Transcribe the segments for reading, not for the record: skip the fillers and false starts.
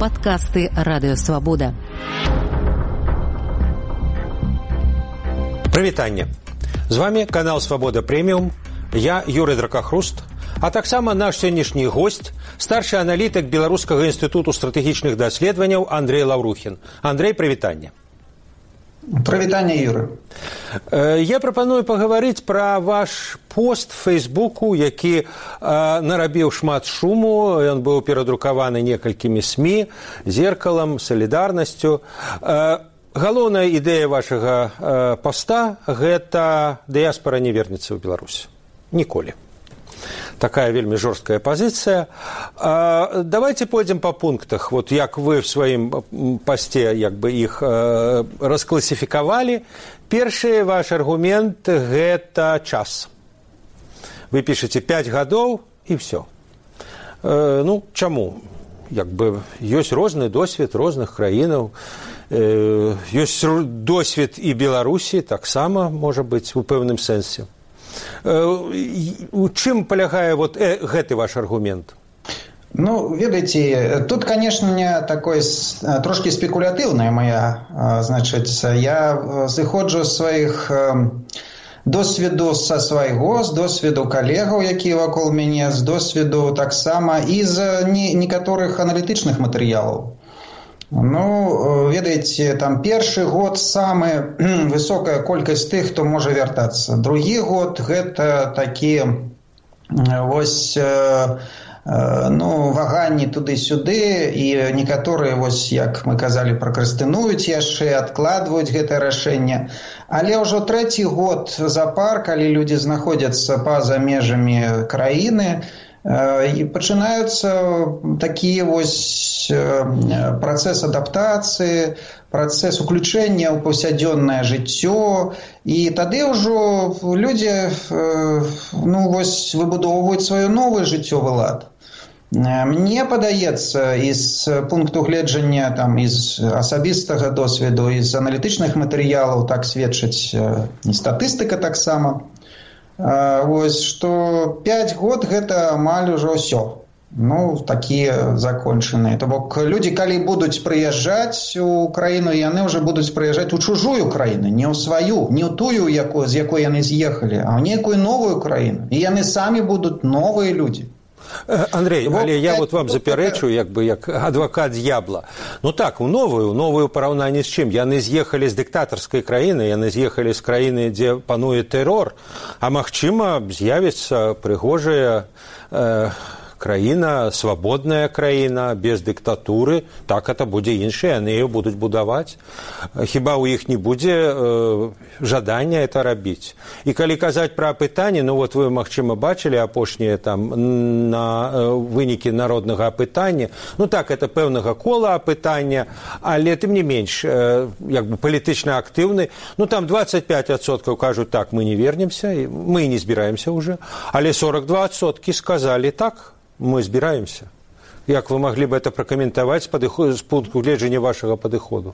Падкасты Радыёвабода. Прывітанне. З вами канал «Свабода Прэміум». Я Юрый Дракахруст, а таксама наш сённяшні госць, старшы аналітык Беларускага інстытуту стратэгічных даследаванняў Андрей Лаўрухін. Андрей, прывітанне. Прывітанне, Юры. Я прапаную пагаварыць пра ваш пост в Фейсбуку, які нарабіў шмат шуму. Ён быў перадрукаваны некалькімі СМІ, «Зеркалам», «Салідарнасцю». Галоўная ідэя вашага поста – гэта дыяспара не вернецца ў Беларусь. Ніколі. Такая вельмі жорсткая пазіцыя. Давайте пойдзем по пунктах. Вот як вы в сваім посце як бы іх раскласіфікавалі. Першы ваш аргумент – гэта час. Вы пішаце 5 гадоў і все. Ну, чаму? Як бы ёсць розны досвед розных краінаў. Ёсць досвед і Беларусі, таксама, можа быць, у пэўным сэнсе. У чым палягае вот гэты ваш аргумент? Ну, ведаеце, тут, конечно, не такой трошки спекулятыўная моя, значит, я зыходжу з сваіх досведу са свайго, з досведу калегаў, якія вакол мяне, з досведу таксама і з некаторых аналітычных матэрыялаў. Ну, ведаеце, там першы год самая высокая колькасць тых, хто можа вяртацца. Другі год гэта такі вось ваганні туды-сюды, і некаторыя, вось як мы казалі, пракрастынуюць яшчэ, адкладваюць гэтае рашэнне. Але ўжо трэці год запар, калі людзі знаходзяцца па-за межамі краіны, і пачынаюцца такія вось працэс адаптацыі, працэс уключэння ў паўсядзённае жыццё, і тады ўжо людзі вось выбудоўваюць сваё новае жыццёвы лад. Мне падаецца, з пункту гледжання там з асабістага досведу, з аналітычных матэрыялаў, так сведчыць і статыстыка таксама, вось, што 5 год гэта амаль ужо ўсё. Ну, такія закончаныя. То бок людзі, калі будуць прыязджаць у краіну, яны ўжо будуць прыязджаць у чужую краіну, не ў сваю, не ў тую, з якой яны з'ехалі, а ў нейкую новую краіну. І яны самі будуць новыя людзі. Андрей, але я вот вам запярэчу, як бы як адвакат д'ябла. Ну так, у новую параўнанні з чым? Яны з'ехалі з дыктатарскай краіны, яны з'ехалі з краіны, дзе пануе тэрор, а магчыма, з'явіцца прыгожая краіна, свабодная краіна, без дыктатуры, так это будзе іншая, яны яе будуць будаваць. Хіба ў іх не будзе жадання это рабіць? І калі казаць пра апытанні, ну вот вы, магчыма, бачылі апошнія там на вынікі народнага апытання, ну так, это пэўнага кола апытання, але тым не менш, як бы палітычна актыўны, ну там 25% кажуць, так, мы не вернемся, мы не збіраемся уже, але 42% сказалі, так, мы збіраемся. Як вы маглі бы это пракаментаваць з пункту гледжання вашага падыходу?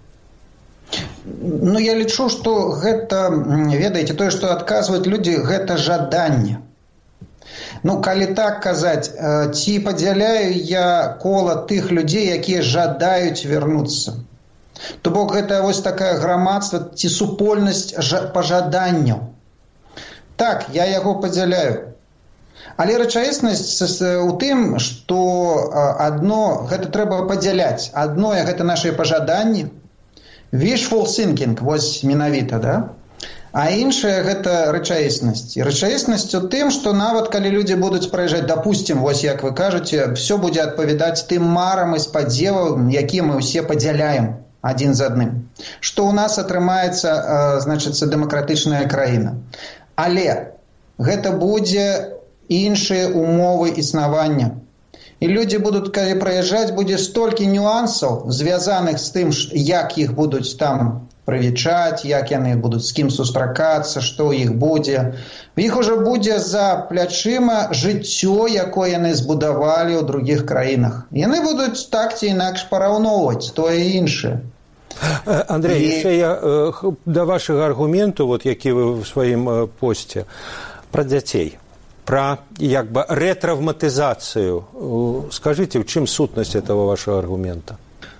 Ну, я лічу, што гэта, ведаеце, тое, што адказваюць людзі, гэта жаданне. Ну, калі так казаць, ці падзяляю я кола тых людзей, якія жадаюць вярнуцца? То бок гэта вось такая грамадства ці супольнасць пажаданняў. Так, я яго падзяляю. Але рэчаіснасць у тым, што адно, гэта трэба падзяляць. Адно, гэта нашы пажаданні, wishful thinking, вось менавіта, да? А іншае гэта рэчаіснасць. І рэчаіснасць у тым, што нават калі людзі будуць праязджаць, дапусцім, вось як вы кажаце, все будзе адпавядаць тым марам і спадзевам, якія мы ўсе падзяляем адзін з адным. Што ў нас атрымаецца, значыцца, дэмакратычная краіна. Але гэта будзе іншыя умовы існавання. І людзі будуць, калі праязджаць, будзе столькі нюансаў, звязаных з тым, як іх будуць там прывічаць, як яны будуць з кім сустракацца, што ў іх будзе. У іх ужо будзе за плячыма жыццё, якое яны збудавалі ў другіх краінах. Яны будуць так ці інакш параўноўваць тое і іншае. Андрей, яшчэ я да вашага аргументу, вот, які вы ў сваім посце, пра дзяцей. Про як бы ретравматизацию. Скажите, в чем сутность этого вашего аргумента?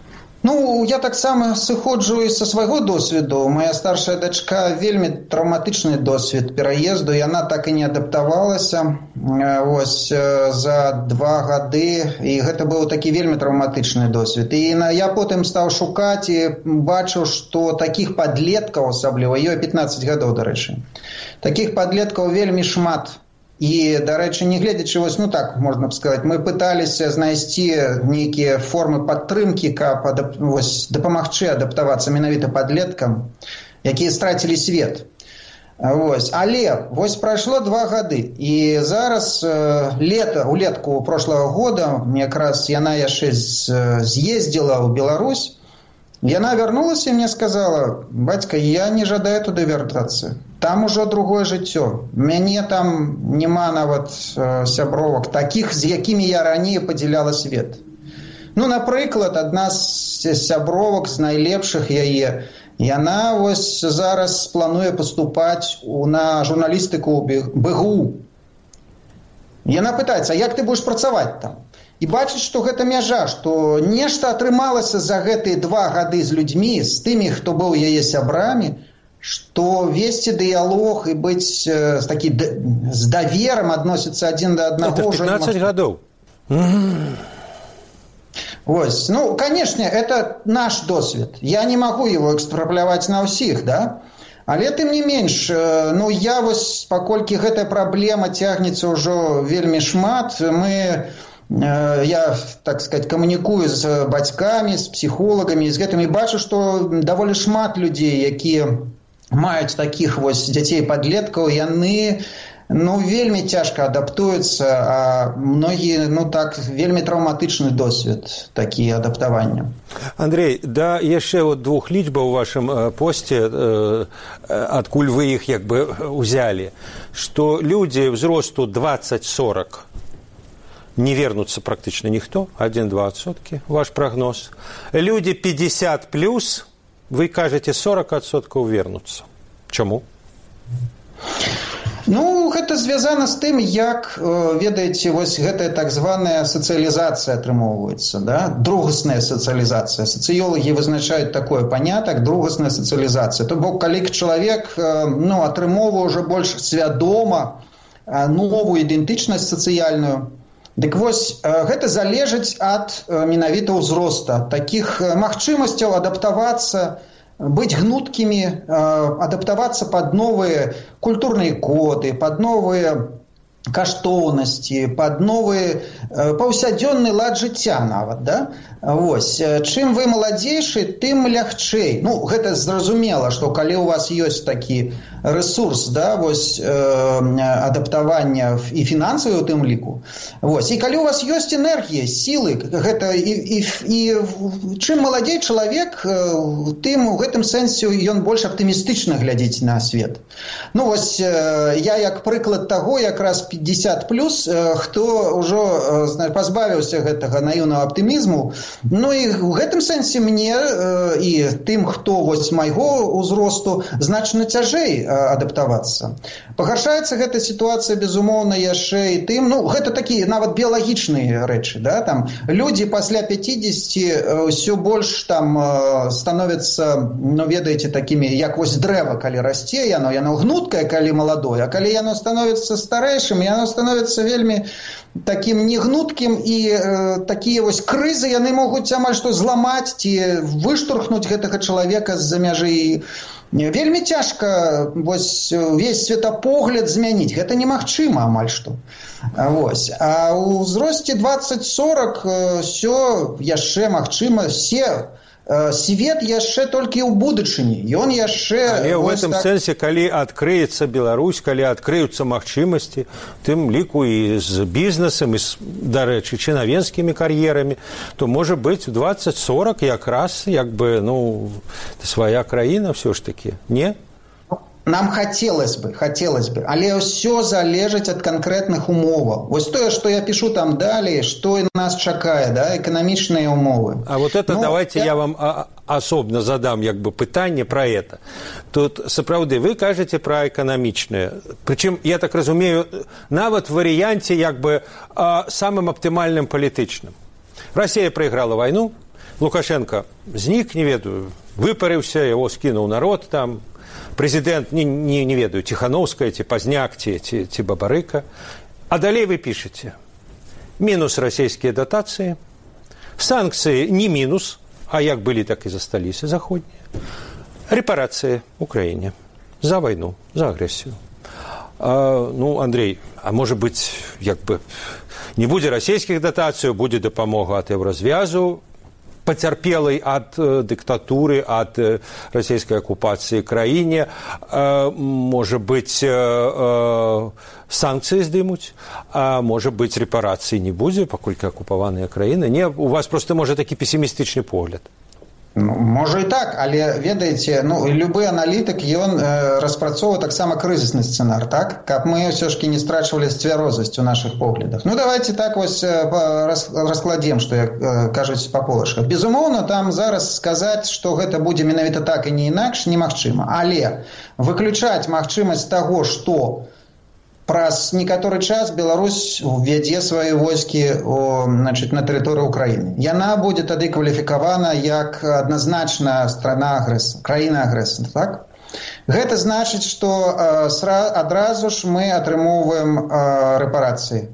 Ну, я таксама сыходжу і са свайго досведу. Моя старшая дачка вельмі траўматычны досвед пераезду, яна так і не адаптавалася ось за 2 гады, і гэта быў такі вельмі траўматычны досвед. І я потым стаў шукаць і бачыў, што такіх падлеткаў, асабліва, ёй 15 гадоў, дарэчы, такіх падлеткаў вельмі шмат. І, дарэчы, не гледзячы, вось, ну так, можна б сказаць, мы пыталіся знайсці нейкія формы падтрымкі, каб дапамагчы адаптавацца менавіта падлеткам, якія страцілі свет. Вось. Але вось прайшло 2 гады, і зараз улетку прошлого года, якраз яна яшчэ з'ездзіла ў Беларусь, яна вярнулася і мне сказала: бацька, я не жадаю туды вяртацца. Там ужо другое жыццё. Мяне там няма нават сябровак, такіх, з якімі я раней падзяляла свет. Ну, напрыклад, адна з сябровак, з найлепшых яе, яна вось зараз плануе паступаць на журналістыку ў БГУ. Яна пытаецца: а як ты будзеш працаваць там? І бачыць, што гэта мяжа, што нешта атрымалася за гэтыя 2 гады з людзьмі, з тымі, хто быў яе сябрамі, што весці дыялог і быць з даверам, адносіцца адзін да аднаго. Это 15 гадоў. Вось. Ну, канешне, это наш досвед. Я не магу его экстрапляваць на ўсіх, да? Але тым не менш, ну, я вось, паколькі гэтая праблема цягнецца ўжо вельмі шмат, я, так сказать, камунікую з бацькамі, з псіхолагамі, з гэтымі, бачу, што даволі шмат людзей, якія маюць такіх вось дзяцей-падлеткаў, яны, ну, вельмі цяжка адаптуюцца, а многія, ну, так, вельмі траўматычны досвед, такія адаптавання. Андрей, да яшчэ вот 2 лічбаў у вашым посце, адкуль вы іх як бы узялі, што людзі ўзросту 20-40 не вернуцца практычна ніхто, 1-2%, ваш прогноз. Люди 50+, вы кажаце, 40% вернуцца. Чаму? Ну, гэта звязана з тым, як, ведаеце, вось гэтая так званая сацыялізацыя атрымоўваецца, да? Другасная сацыялізацыя. Сацыёлагі вызначаюць такое панятак, другасная сацыялізацыя. То бок, калі чалавек, ну, атрымоўвае ўжо больш свядома новую ідэнтычнасць сацыяльную, дык вось, гэта залежыць ад менавіта ўзроста, такіх магчымасцяў адаптавацца, быць гнуткімі, адаптавацца пад новыя культурныя коды, пад новыя каштоўнасці, пад новы паўсядзённы лад жыцця нават, да? Вось. Чым вы маладзейшы, тым лягчэй. Ну, гэта зразумела, што калі у вас ёсць такі рэсурс, да, вось, адаптавання і фінансавы ў тым ліку, вось, і калі у вас ёсць энергія, сілы, гэта і чым маладзей чалавек, тым у гэтым сэнсе ён больш аптымістычна глядзіць на свет. Ну, вось, я як прыклад таго, якраз 50+, хто ўжо пазбавіўся гэтага наіўнага аптымізму. Ну і ў гэтым сэнсе мне і тым, хто вось майго ўзросту, значна цяжэй адаптавацца. Пагаршаецца гэта сітуацыя, безумоўна, яшчэ і тым, ну, гэта такія нават біялагічныя рэчы, да, там, людзі пасля 50 ўсё больш там становяцца, ну, ведаеце, такімі, як вось дрэва, калі расце, яно гнуткае, калі маладое, а калі яно становіцца старэйшым, яно становіцца вельмі такім негнуткім, і такія вось крызы яны могуць амаль што зламаць ці выштурхнуць гэтага чалавека з-за мяжы. Вельмі цяжка вось увесь светапогляд змяніць. Гэта немагчыма амаль што. Вось. А ў ўзросце 20-40 ўсё яшчэ магчыма, свет яшчэ толькі ў будучыні. Ён яшчэ... Але ў гэтым сэнсе, калі адкрыецца Беларусь, калі адкрыюцца магчымасці, тым ліку і з бізнесам, і, дарэчы, чынавенскімі кар'ерамі, то, можа быць, у 20-40 якраз, як бы, ну, свая краіна ўсё ж такі, не? Нам хацелось бы, але ўсё залежыць ад канкрэтных умоваў. Вось тое, што я пишу там далей, што нас чакае, да, эканамічныя умовы. А вот это, ну, давайте я вам асобна задам як бы пытанне пра это. Тут, сапраўды, вы кажаце пра эканамічныя. Прычым, я так разумею, нават в варыянце як бы самым аптымальным палітычным. Россия проиграла войну, Лукашенко знік, не ведаю, выпарыўся, яго скінуў народ там, прэзідэнт, не ведаю, Ціхановская, ці Пазняк, ці Бабарыка. А далей вы пішаце. Мінус расійскія датацыі, санкцыі не мінус, а як былі, так і засталіся заходнія. Рэпарацыі Украіне за вайну, за агрэсію. Ну, Андрей, а можа быць, як бы, не будзе расійскіх датацый, будзе дапамога ад еўразвязу, пацярпелай ад дыктатуры, ад расійскай акупацыі краіне, можа быць, санкцыі здымуць, а можа быць, рэпарацыі не будзе, паколькі акупаваныя краіны. Не, у вас проста, можа, такі песімістычны погляд. Ну, можа і так, але, ведаеце, ну, любы аналітык, ён распрацоўвае таксама крызісны сцэнар, так? Каб мы ўсё ж не страчвалі сцвярозасць у нашых поглядах. Ну, давайте так вось раскладзем, што, як кажуць па полачках. Безумоўна, там зараз сказаць, што гэта будзе менавіта так і не інакш, немагчыма. Але выключаць магчымасць таго, што праз некаторы час Беларусь увядзе свае войскі на тэрыторыю Украіны. Яна будзе тады кваліфікавана як адназначна страна-агрэсор, краіна-агрэсор, так? Гэта значыць, што адразу ж мы атрымоўваем рэпарацыі.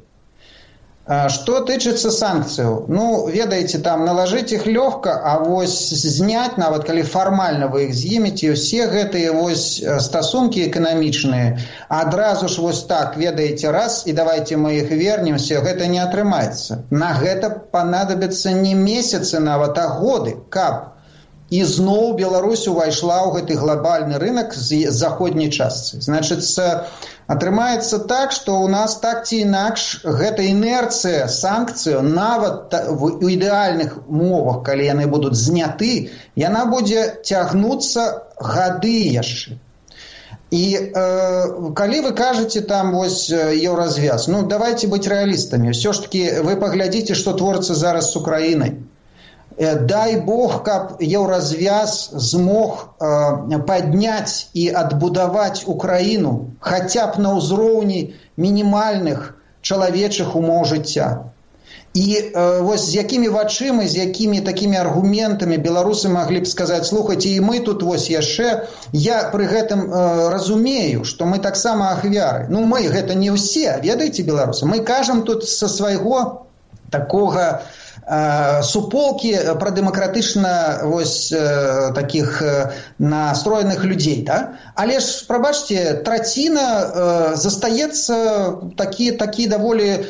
Што тычыцца санкцыяў, ну, ведаеце, там налажыць іх лёгка, а вось зняць, нават калі фармальна вы іх знімеце, усе гэтыя вось стасункі эканамічныя, адразу ж вось так, ведаеце, раз, і давайте мы іх вернемся, гэта не атрымаецца. На гэта панадабяцца не месяцы нават, а годы, каб ізноў Беларусь увайшла ў гэты глобальны рынок з заходняй частцы. Значыцца, атрымаецца так, што ў нас так ці інакш гэта інерцыя санкцыяў, нават у ідэальных умовах, калі яны будуць зняты, яна будзе цягнуцца гады яшчэ. І калі вы кажаце там вось еўразвяз, ну давайте быць рэалістамі. Ўсё ж такі вы паглядзіце, што творыцца зараз з Украінай. Дай Бог, каб еўразвяз змог падняць і адбудаваць Украіну хаця б на ўзроўні мінімальных чалавечых умоў жыцця. І вось з якімі вачыма, з якімі такімі аргументамі беларусы маглі б сказаць, слухайце, і мы тут вось яшчэ, я пры гэтым разумею, што мы таксама ахвяры. Ну, мы гэта не ўсе, ведаеце, беларусы. Мы кажам тут са свайго такога суполкі прадэмакратычна вось такіх настроеных людзей, да? Але ж, прабачце, траціна застаецца такі даволі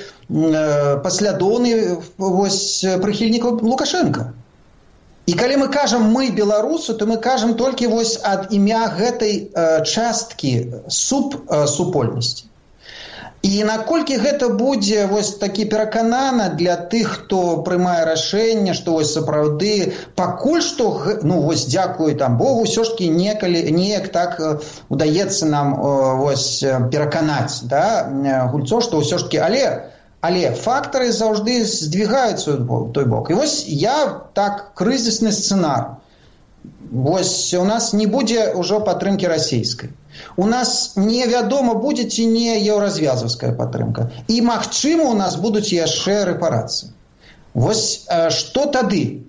паслядоўны вось прыхільнікаў Лукашенка. І калі мы кажам мы беларусы, то мы кажам толькі вось ад імя гэтай часткі супольнасці. І наколькі гэта будзе вось такі пераканана для тых, хто прымае рашэнне, што вось сапраўды пакуль што, ну вось дзякуй там Богу, ўсё ж такі неяк так удаецца нам вось пераканаць, да, гульцоў, што ўсё ж такі, але фактары заўжды здвигаюцца ў той бок. І вось я так крызісны сцэнар. Вось у нас не будзе ўжо падтрымкі расійскай. У нас невядома, будзе ці не еўразвязаўская падтрымка. І, магчыма, у нас будуць яшчэ рэпарацыі. Вось што тады?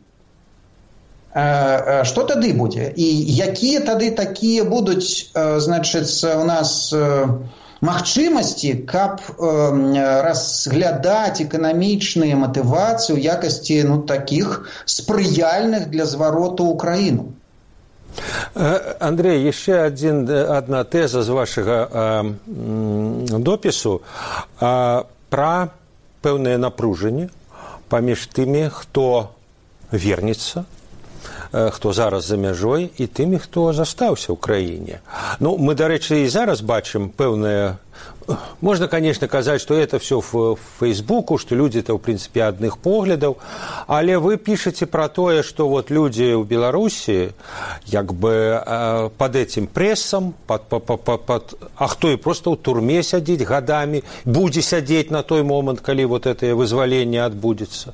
Што тады будзе? І якія тады такія будуць, значыцца, у нас магчымасці, каб разглядаць эканамічныя матывацыі ў якасці, ну, такіх спрыяльных для звароту Украіну? Андрей, яшчэ одна тэза з вашага допісу пра пэўнае напружанне паміж тымі, хто вернецца, хто зараз за мяжой, і тымі, хто застаўся ў краіне. Ну, мы, дарэчы, і зараз бачым пэўнае... Можно, конечно, казаць, што это все в Фейсбуку, што людзі-то, ў прынцыпе, адных поглядаў, але вы пішаце пра тое, што вот людзі ў Беларусі як бы пад этим прэсам, а хто і проста ў турме сядзіць гадамі, будзе сядзець на той момант, калі вот это вызваленне адбудзецца.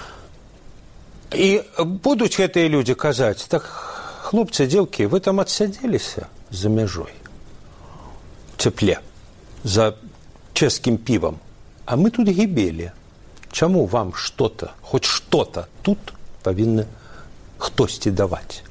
І будуць гэтыя людзі казаць, так, хлопцы, дзеўкі, вы там адсядзеліся за мяжой, цепле, за чэшскім півам, а мы тут гібелі. Чаму вам что-то, хоць что-то тут павінны хтосьці даваць.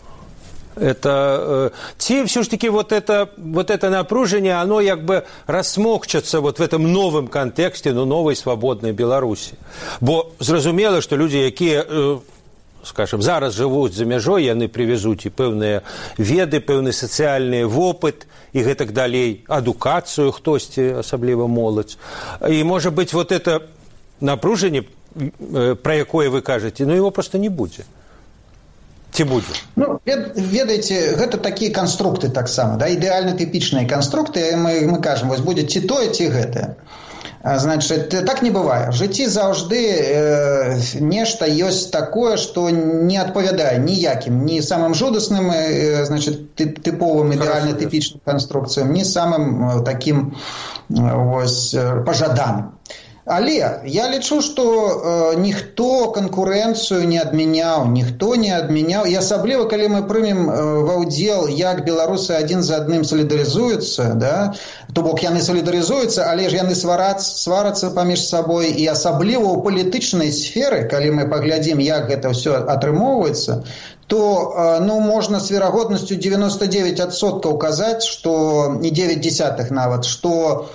Это ці все ж таки вот это напружение, оно як бы рассмокчется вот в этом новом контексте, новой свободной Беларусі. Бо зразумела, што людзі, якія, скажем, зараз жывуць за мяжой, яны прывезуць і пэўныя веды, пэўны сацыяльны вопыт і гэтак далей, адукацыю хтосьці, асабліва моладзь. І, можа быць, вот это напружение, про якое вы кажаце, его просто не будзе. Ці будзе? Ну, ведаеце, гэта такія канструкты таксама, да, ідэальна тыпічныя канструкты, мы кажам, вось будзе ці тое, ці гэтае. Значит, так не бывае. В жыцці заўжды нешта ёсць такое, што не адпавядае ніякім, ні самым жудасным, значит, тыповым ідэальна тыпічным канструкцыям, ні самым такім вось пажаданым. Але я лічу, што ніхто канкурэнцыю не адмяняў, і асабліва, калі мы прымем ва ўдзел, як беларусы адзін за адным салідарызуюцца, да? То бок яны салідарызуюцца, але ж яны сварацца паміж сабой, і асабліва ў палітычнай сферы, калі мы паглядзім, як гэта ўсё атрымоўваецца, то можна з верагоднасцю 99% казаць, што не 0,9 нават, што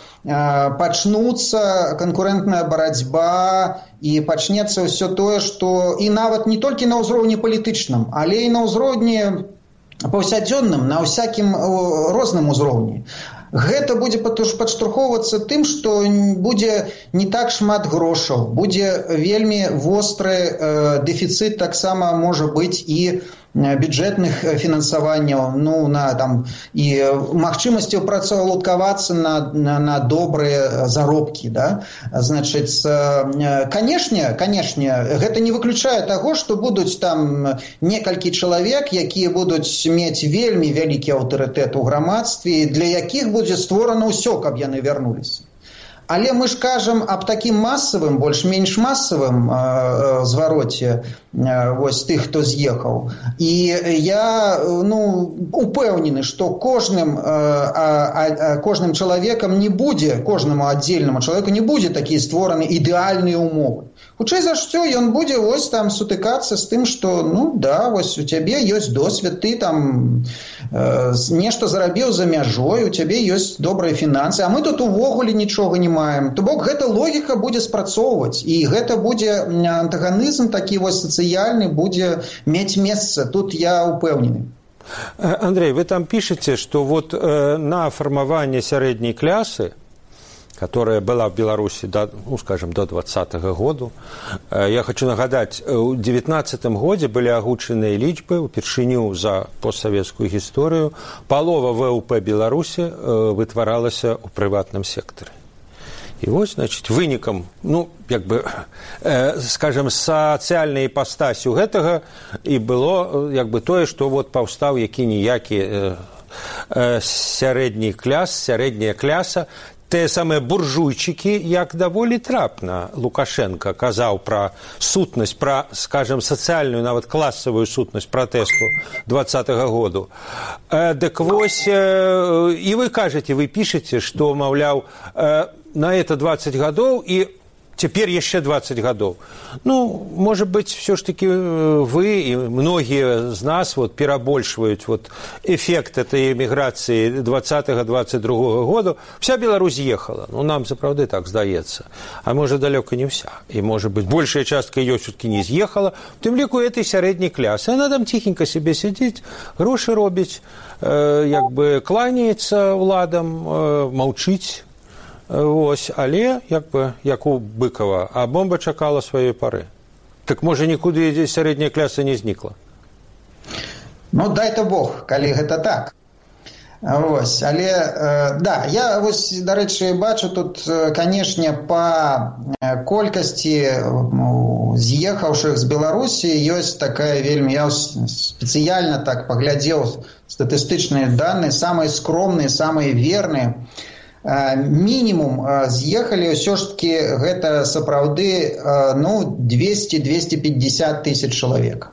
пачнуцца канкурэнтная барацьба і пачнецца ўсё тое, што і нават не толькі на ўзроўні палітычным, але і на ўзроўні паўсядзённым, на ўсякім розным узроўні. Гэта будзе падштурхоўвацца тым, што будзе не так шмат грошаў, будзе вельмі востры дэфіцыт, таксама можа быць і бюджэтных фінансаванняў, і магчымасцяў працаўладкавацца на добрыя заробкі, да? Значыць, канешне, гэта не выключае таго, што будуць там некалькі чалавек, якія будуць мець вельмі вялікі аўтарытэт у грамадстве, для якіх будзе створана ўсё, каб яны вярнуліся. Але мы ж кажам аб такім масавым, больш-менш масавым звароце вось тых, хто з'ехаў. І я упэўнены, што кожным чалавекам не будзе, кожнаму аддзельнаму чалавеку не будзе такія створаны ідэальныя умовы. Хутчэй за ўсё ён будзе вось там сутыкацца з тым, што вось у цябе ёсць досвед, ты там нешта зарабіў за мяжой, у цябе ёсць добрыя фінансы, а мы тут увогуле нічога не маем. То бок гэта логіка будзе спрацоўваць, і гэта будзе антаганізм такі вось сацыяльны будзе мець месца. Тут я упэўнены. Андрей, вы там пишете, что вот на формование средней классы, которая была в Беларуси до 2020 года. Я хочу нагадать, у 2019 году были огученные лічбы упершыню за постсоветскую историю. Полова ВВП Беларуси вытваралася у прыватным секторе. И вот, значит, вынікам, скажем, сацыяльнай іпастасю гэтага і было, тое, што вот паўстаў які-ніякі сярэдняя кляса, те самыя буржуйчыкі, як даволі трапна Лукашенко казаў пра сутнасць, пра, скажем, сацыяльную, нават класавую сутнасць пратэсту 2020 году. Дык вось, і вы кажаце, вы пішаце, што, маўляў, на это 20 гадоў і цяпер яшчэ 20 гадоў. Может быть, все ж таки вы и многие из нас перабольшваюць эффект этой эміграцыі 20-22 года. Вся Беларусь ехала. Нам сапраўды так здаецца. А может, далёка не вся. И, может быть, большая частка её все-таки не з'ехала. В тым ліку этой сярэдняй клясы. Она там тихенько себе сидит, грошы робіць, кланяецца ўладам, маўчыць. Вось, але, як у Быкова, а бомба чакала сваёй пары. Так, можа, нікуды сярэдняя кляса не знікла? Дай-то Бог, калі гэта так. Вось, але, я, дарэчы, бачу тут, канешне, па колькасці з'ехаўшых з Беларусі ёсць такая вельмі, я спецыяльна так паглядзеў статыстычныя даныя, самыя скромныя, самыя верныя. Мінімум з'ехалі ўсё ж такі гэта сапраўды 200-250 тысяч чалавек.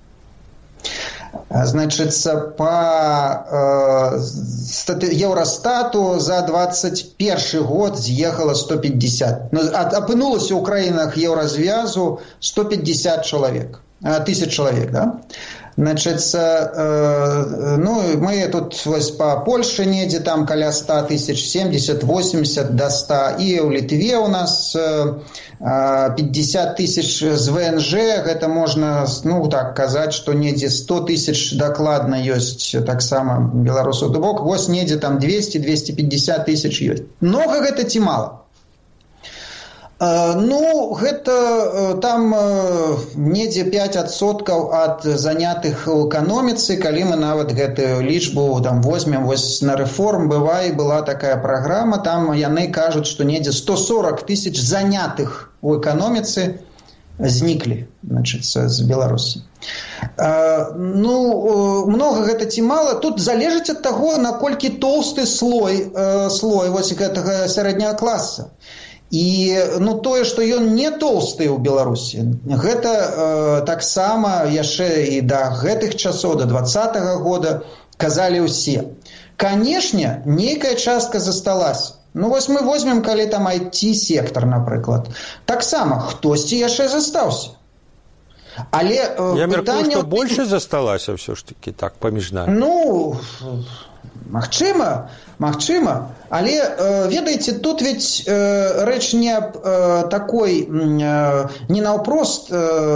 Значыцца, па Еўрастату за 21 год з'ехала 150. Апынулася ў краінах Еўразвязу 150 чалавек. тысяч человек, да? Значит, ну, мы тут вось по Польше недзе там каля 100 тысяч, 70-80 до 100, и в Литве у нас 50 тысяч з ВНЖ, это можно, ну, так казать, что недзе 100 тысяч докладно есть, так само белорусов дубок, вось недзе там 200-250 тысяч есть. Много гэта ці мало? Ну, гэта там недзе 5% ад занятых у эканоміцы, калі мы нават гэтую лічбу там возьмем, вось на рэформ бывае, была такая праграма, там яны кажуць, што недзе 140 тысяч занятых у эканоміцы зніклі, значит, з Беларусі. Ну, много гэта ці мала, тут залежыць ад таго, наколькі тоўсты слой вось гэтага сярэдняга класа. І ну, тое, што ён не тоўсты ў Беларусі, гэта таксама яшчэ і да гэтых часоў, да 20-го года казалі ўсе. Канешне, нейкая частка засталась. Ну, вось мы возьмем, калі там IT-сектор, напрыклад. Таксама, хтосьці яшчэ застаўся. Але я мяркую, што больше засталася ўсё ж такі так, паміж нами. Ну, магчыма, але, ведаеце, тут ведь рэч не аб такой, не наўпрост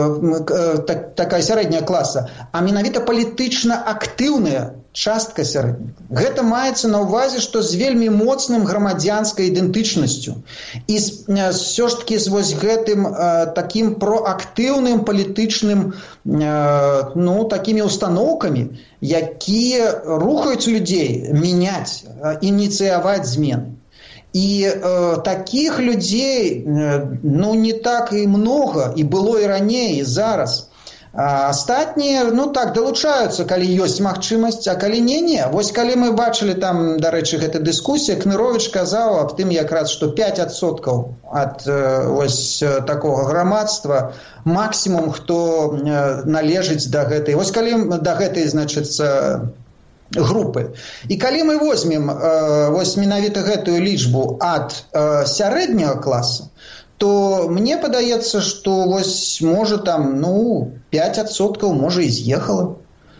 такая сярэдняя класа, а менавіта палітычна актыўная частка сярэдняга. Гэта маецца на ўвазе, што з вельмі моцным грамадзянскай ідэнтычнасцю. І ўсё ж такі з вось гэтым такім проактыўным палітычным, ну, такімі установкамі, якія рухаюць людзей мяняць, ініцыяваць змены. І такіх людзей, ну, не так і много, і было і раней, і зараз. А астатнія, ну так, далучаюцца, калі ёсць магчымасць, а калі не. Вось калі мы бачылі там, дарэчы, гэта дыскусія, Кныровіч казаў аб тым якраз, што 5% ад вось такога грамадства максімум, хто належыць да гэтай, вось калі да гэтай, значыць, групы. І калі мы возьмем вось менавіта гэтую лічбу ад сярэдняга класа, то мне падаецца, што вось можа там, ну, 5% можа і з'ехала.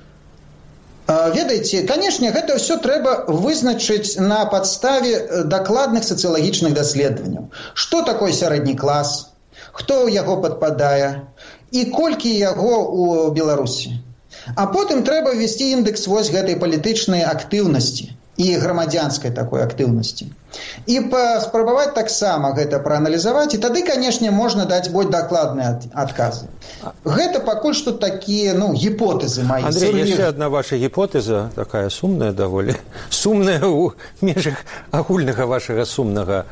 Ведаеце, канешне, гэта ўсё трэба вызначыць на падставе дакладных сацыялагічных даследаванняў. Што такое сярэдні клас, хто ў яго падпадае і колькі яго ў Беларусі. А потым трэба ввесці індэкс вось гэтай палітычнай актыўнасці і грамадзянскай такой актыўнасці. І паспрабаваць таксама гэта прааналізаваць, і тады, канешне, можна даць больш дакладныя адказы. Гэта пакуль што такія, ну, гіпотэзы мае. Андрей, яшчэ одна ваша гіпотэза, такая сумная даволі, сумная ў межах агульнага вашага сумнага.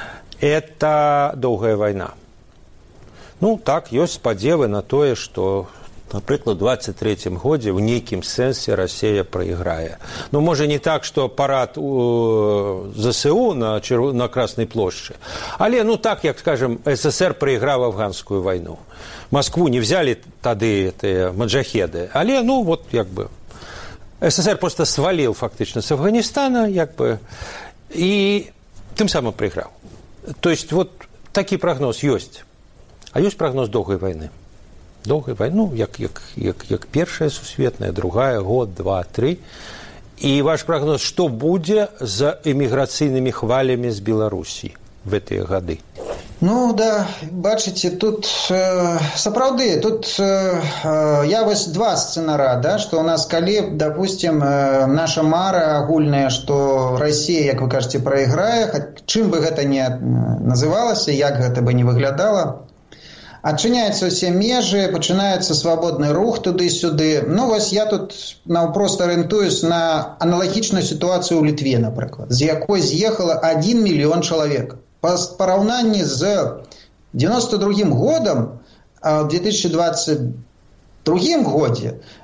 Это доўгая вайна. Ну, так, ёсць спадзевы на тое, што напрыклад, у 23-м годзе ў нейкім сэнсе Расія прайграе. Ну, можа, не так, што парад у ЗСУ на Краснай плошчы, але, ну, так, як, скажем, СССР прайграў афганскую вайну. Москву не взяли тады тыя маджахеды, але, ну, вот, як бы, СССР просто сваліў фактычна з Афганістана, як бы, і тым самым прайграў. То есть, вот, такі прагноз ёсць. А ёсць прагноз доўгай вайны. Доўгай вайну, як першая сусветная, другая, год, два, тры. І ваш прагноз, што будзе з эміграцыйнымі хвалямі з Беларусі в гэтыя гады? Ну, да, бачыце, тут сапраўды, тут я вось два сцэнара, да, што у нас, калі, допустим, наша мара агульная, што Расія, як вы кажаце, прайграе, чым бы гэта не называлася, як гэта бы не выглядала, адчыняюцца ўсе межы, пачынаецца свабодны рух туды-сюды. Ну, вось я тут наўпрост арыентуюсь на аналагічную сітуацыю ў Літве, напрыклад, з якой з'ехала 1 мільён чалавек. Па параўнанні з 92-м годам, а ў 2022 годзе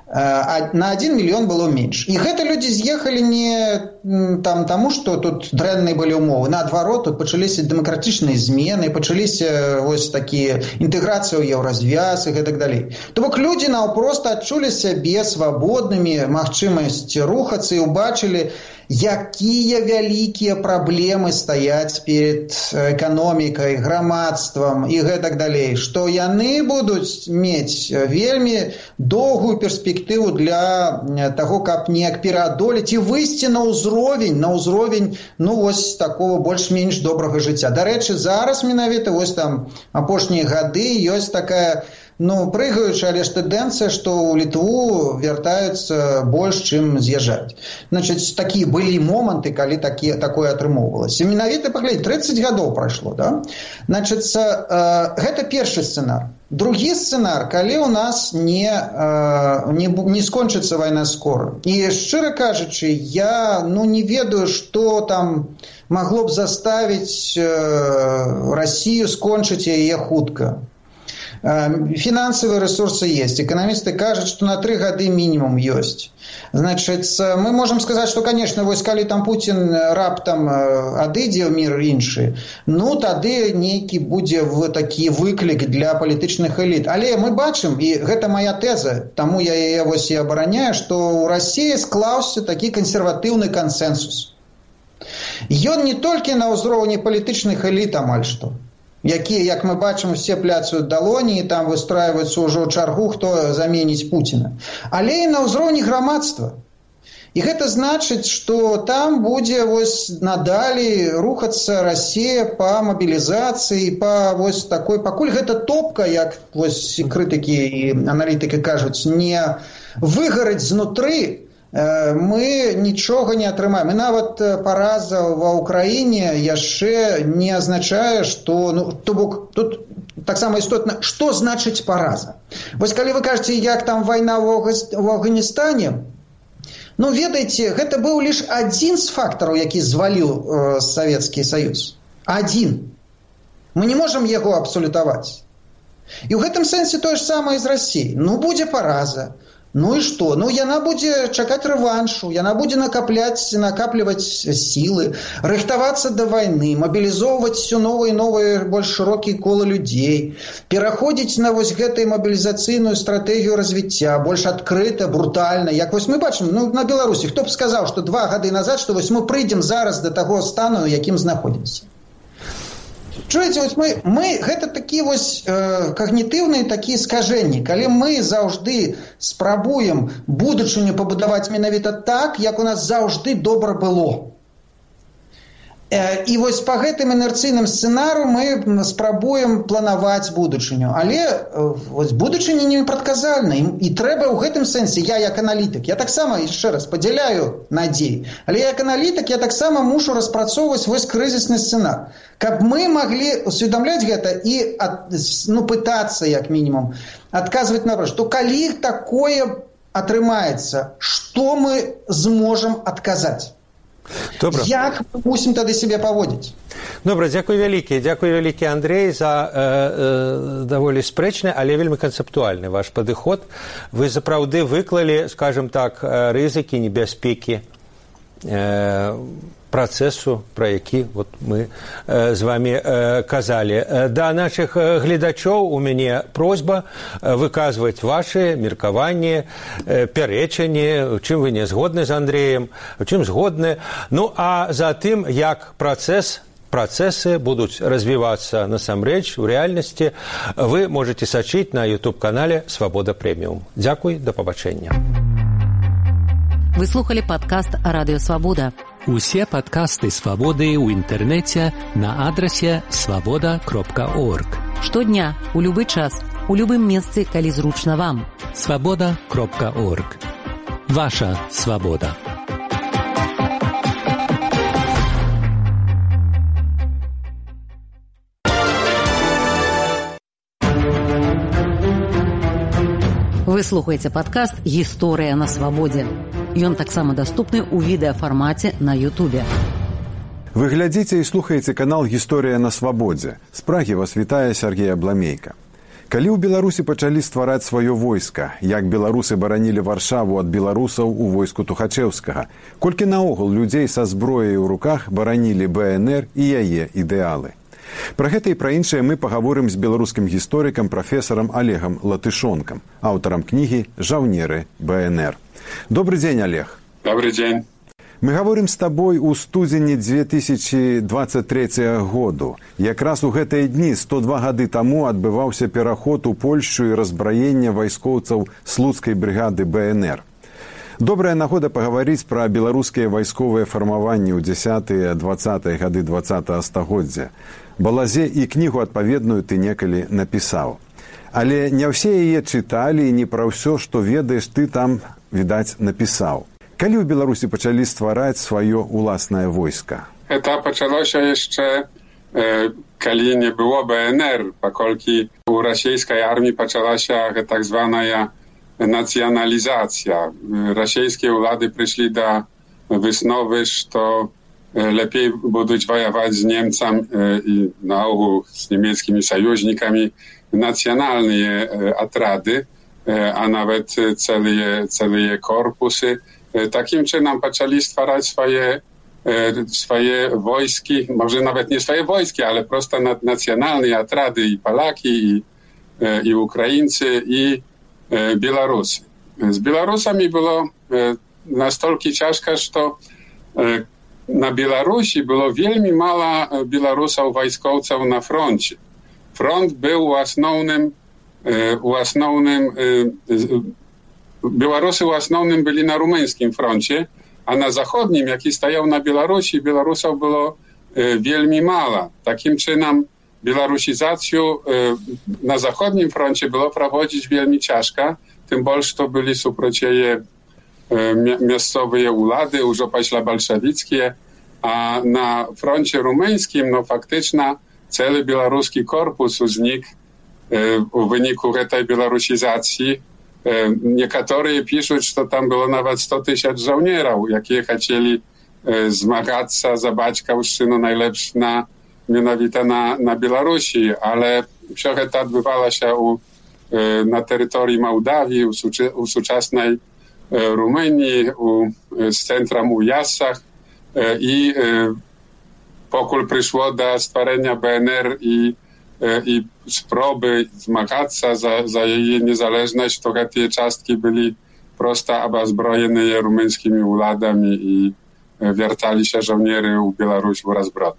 на 1 мільён было менш. І гэта людзі з'ехалі не таму, што тут дрэнныя былі ўмовы. Наадварот, тут пачаліся дэмакратычныя змены, пачаліся вось такія інтэграцыі ў еўразвяз і гэтак далей. То бок людзі наўпрост адчулі сябе свабоднымі, магчымасць рухацца і ўбачылі, якія вялікія праблемы стаяць перед эканомікай, грамадствам і гэтак далей, што яны будуць мець вельмі доўгую перспектыву для таго, каб неяк пераадолець і выйсці на ўзровень, ну, вось такого больш-менш добрага жыцця. Дарэчы, зараз менавіта вось там апошнія гады ёсць такая, ну, прыгаючая, але ж тэндэнцыя, што ў Літву вяртаюцца больш, чым з'язджаюць. Значыць, такія былі моманты, калі такое атрымоўвалася. Менавіта, паглядзіць, 30 гадоў прайшло, да? Значыць, гэта першы сцэнар. Другі сцэнар, калі ў нас не скончыцца вайна скора. І, шчыра кажучы, я, ну, не ведаю, што там магло б заставіць Расію скончыць яе хутка. Фінансавыя рэсурсы есть. Эканамісты кажуць, што на 3 гады мінімум ёсць. Значыць, мы можам сказаць, што, конечно, вось калі там Пуцін раптам адыдзе ў мір іншы, ну, тады нейкі будзе такі выклік для палітычных эліт. Але мы бачым, і гэта моя тэза, таму я яе вось і абараняю, што ў Расіі склаўся такі кансерватыўны кансенсус. Ён не толькі на ўзроўні палітычных эліт амаль што, якія, як мы бачым, усе пляцаюць далоні, і там выстрайваюцца ўжо чаргу, хто заменіць Пуціна. Але і на ўзроўні грамадства. І гэта значыць, што там будзе вось надалей рухацца Расія па мабілізацыі, па вось такой, пакуль гэта топка, як вось крытыкі і аналітыкі кажуць, не выгарыць знутры, мы нічога не атрымаем. І нават параза ва ўкраіне яшчэ не азначае, што, ну, то бок, тут таксама істотна, што значыць параза. Вось калі вы кажаце, як там вайна ў Афганістане, ну, ведаеце, гэта быў лишь адзін з фактараў, які зваліў Савецкі Саюз. Адзін. Мы не можам яго абсалютаваць. І ў гэтым сэнсе тое ж самае з Расіяй. Ну, будзе параза. Ну і што? Ну, яна будзе чакаць рэваншу, яна будзе накапліваць сілы, рыхтавацца да вайны, мабілізоўваць все новыя і новыя больш шырокія колы людзей, пераходзіць на вось гэтай мабілізацыйную стратэгію развіцця, больш адкрыта, брутальна. Як вось мы бачым, ну, на Беларусі, хто б сказаў, што 2 гады назад, што вось мы прыйдзем зараз да таго стану, якім знаходзімся. Чуеце, вось мы гэта такі вось когнітыўныя такія скажэнні. Калі мы заўжды спрабуем будучыню пабудаваць менавіта так, як у нас заўжды добра было. І вось па гэтым інерцыйным сцэнару мы спрабуем планаваць будучыню. Але вось будучыня непрадказальна. І трэба ў гэтым сэнсе, я як аналітык, я таксама, яшчэ раз, падзяляю надзеі. Але як аналітык я таксама мушу распрацоўваць вось крызісны сцэнар. Каб мы маглі усведамляць гэта і, ну, пытацца, як мінімум, адказваць на што калі такое атрымаецца, што мы зможам адказаць? Добра. Як мы мусім тады себе паводзіць? Добра, дзякуй вялікі, Андрэй, за даволі спрэчны, але вельмі канцэптуальны ваш падыход. Вы сапраўды выклалі, скажем так, рызыкі, небяспекі працэсу, пра які вот мы з вами казалі. Да нашых гледачоў у мяне просьба выказваць вашы меркаванні, пярэчанні, у чым вы не згодны з Андрэем, у чым згодны. Ну, а за тым, як працэсы будуць развівацца насамрэч у рэальнасці, вы можете сачыць на YouTube-канале «Свабода Прэміум». Дзякуй, да пабачэння. Вы слухали падкаст «Радыё Свабода». Усе падкасты «Свабоды» ў інтэрнэце на адрасе свабода.орг. Штодня, у любы час, у любым месцы, калі зручна вам. свабода.орг. Ваша свабода. Вы слухаеце падкаст «Гісторыя на свабодзе». Ён таксама даступны ў відэафармаце на Ютубе. Вы глядзіце і слухаеце канал «Гісторыя на свабодзе». З Прагі вас вітае Сергей Абламейка. Калі ў Беларусі пачалі ствараць сваё войска, як беларусы баранілі Варшаву ад беларусаў у войску Тухачэўскага, колькі наогул людзей са зброяй у руках баранілі БНР і яе ідэалы. Пра гэта і пра іншае мы пагаворым з беларускім гісторыкам прафесарам Олегам Латышонкам, аўтарам кнігі «Жаўнеры БНР». Добрый дзень, Олег. Добрый дзень. Мы гаворым з табой у студзені 2023 году. Якраз у гэтыя дні 102 гады таму адбываўся пераход у Польшчу і разбраенне вайскоўцаў слуцкай брыгады БНР. Добрая нагода пагаварыць пра беларускія вайсковыя фармаванні ў 10-20 гады 20-го стагоддзя. Балазе і кнігу адпаведную ты некалі напісаў. Але не ўсе яе чыталі і не пра ўсё, што ведаеш, ты там, відаць, напісаў. Калі ў Беларусі пачалі ствараць сваё ўласнае войска? Гэта пачалося яшчэ, калі не было БНР, паколькі у расійскай арміі пачалася так званая нацыяналізацыя. Расійскія ўлады прыйшлі да высновы, што лепей будуць ваяваць з немцам і наогул з нямецкімі саюзнікамі нацыянальныя атрады, а нават цэлыя корпусы. Takim czynem zaczęli stwarzać swoje wojski, może nawet nie swoje wojski, ale prosto nacjonalne atrady i Polaki, i Ukraińcy, i Białorusy. Z Białorusami było na stolki ciężko, że na Białorusi było wielmi mało Białorusów wojskowców na froncie. Front był Białorusy w основnym byli na rumuńskim froncie, a na zachodnim, jaki stajał na Białorusi, Białorusów było wielmi mało. Takim czynem białorusizację na zachodnim froncie było prowadzić wielmi ciężko, tym bardziej to byli suprocieje miejscowe ulady, już opaśla bolszewickie, a na froncie rumuńskim, no faktycznie, cały białoruski korpus znikł w wyniku tej białorusizacji. Niektórzy piszą, że tam było nawet 100 000 żołnierów, jakie chcieli zmagać się za baćkowszczynu najlepszy mianowicie na Białorusi, ale wszystko to odbywało się na terytorium Mołdawii, u współczesnej Rumunii, z centrum u Jasach i pokój przyszło do stworzenia BNR i spróby zmagać się za jej niezależność, to te czastki byli prosto obezbrojone rumuńskimi uladami i wiertali się żołnierzy u Białorusi w rozbrot.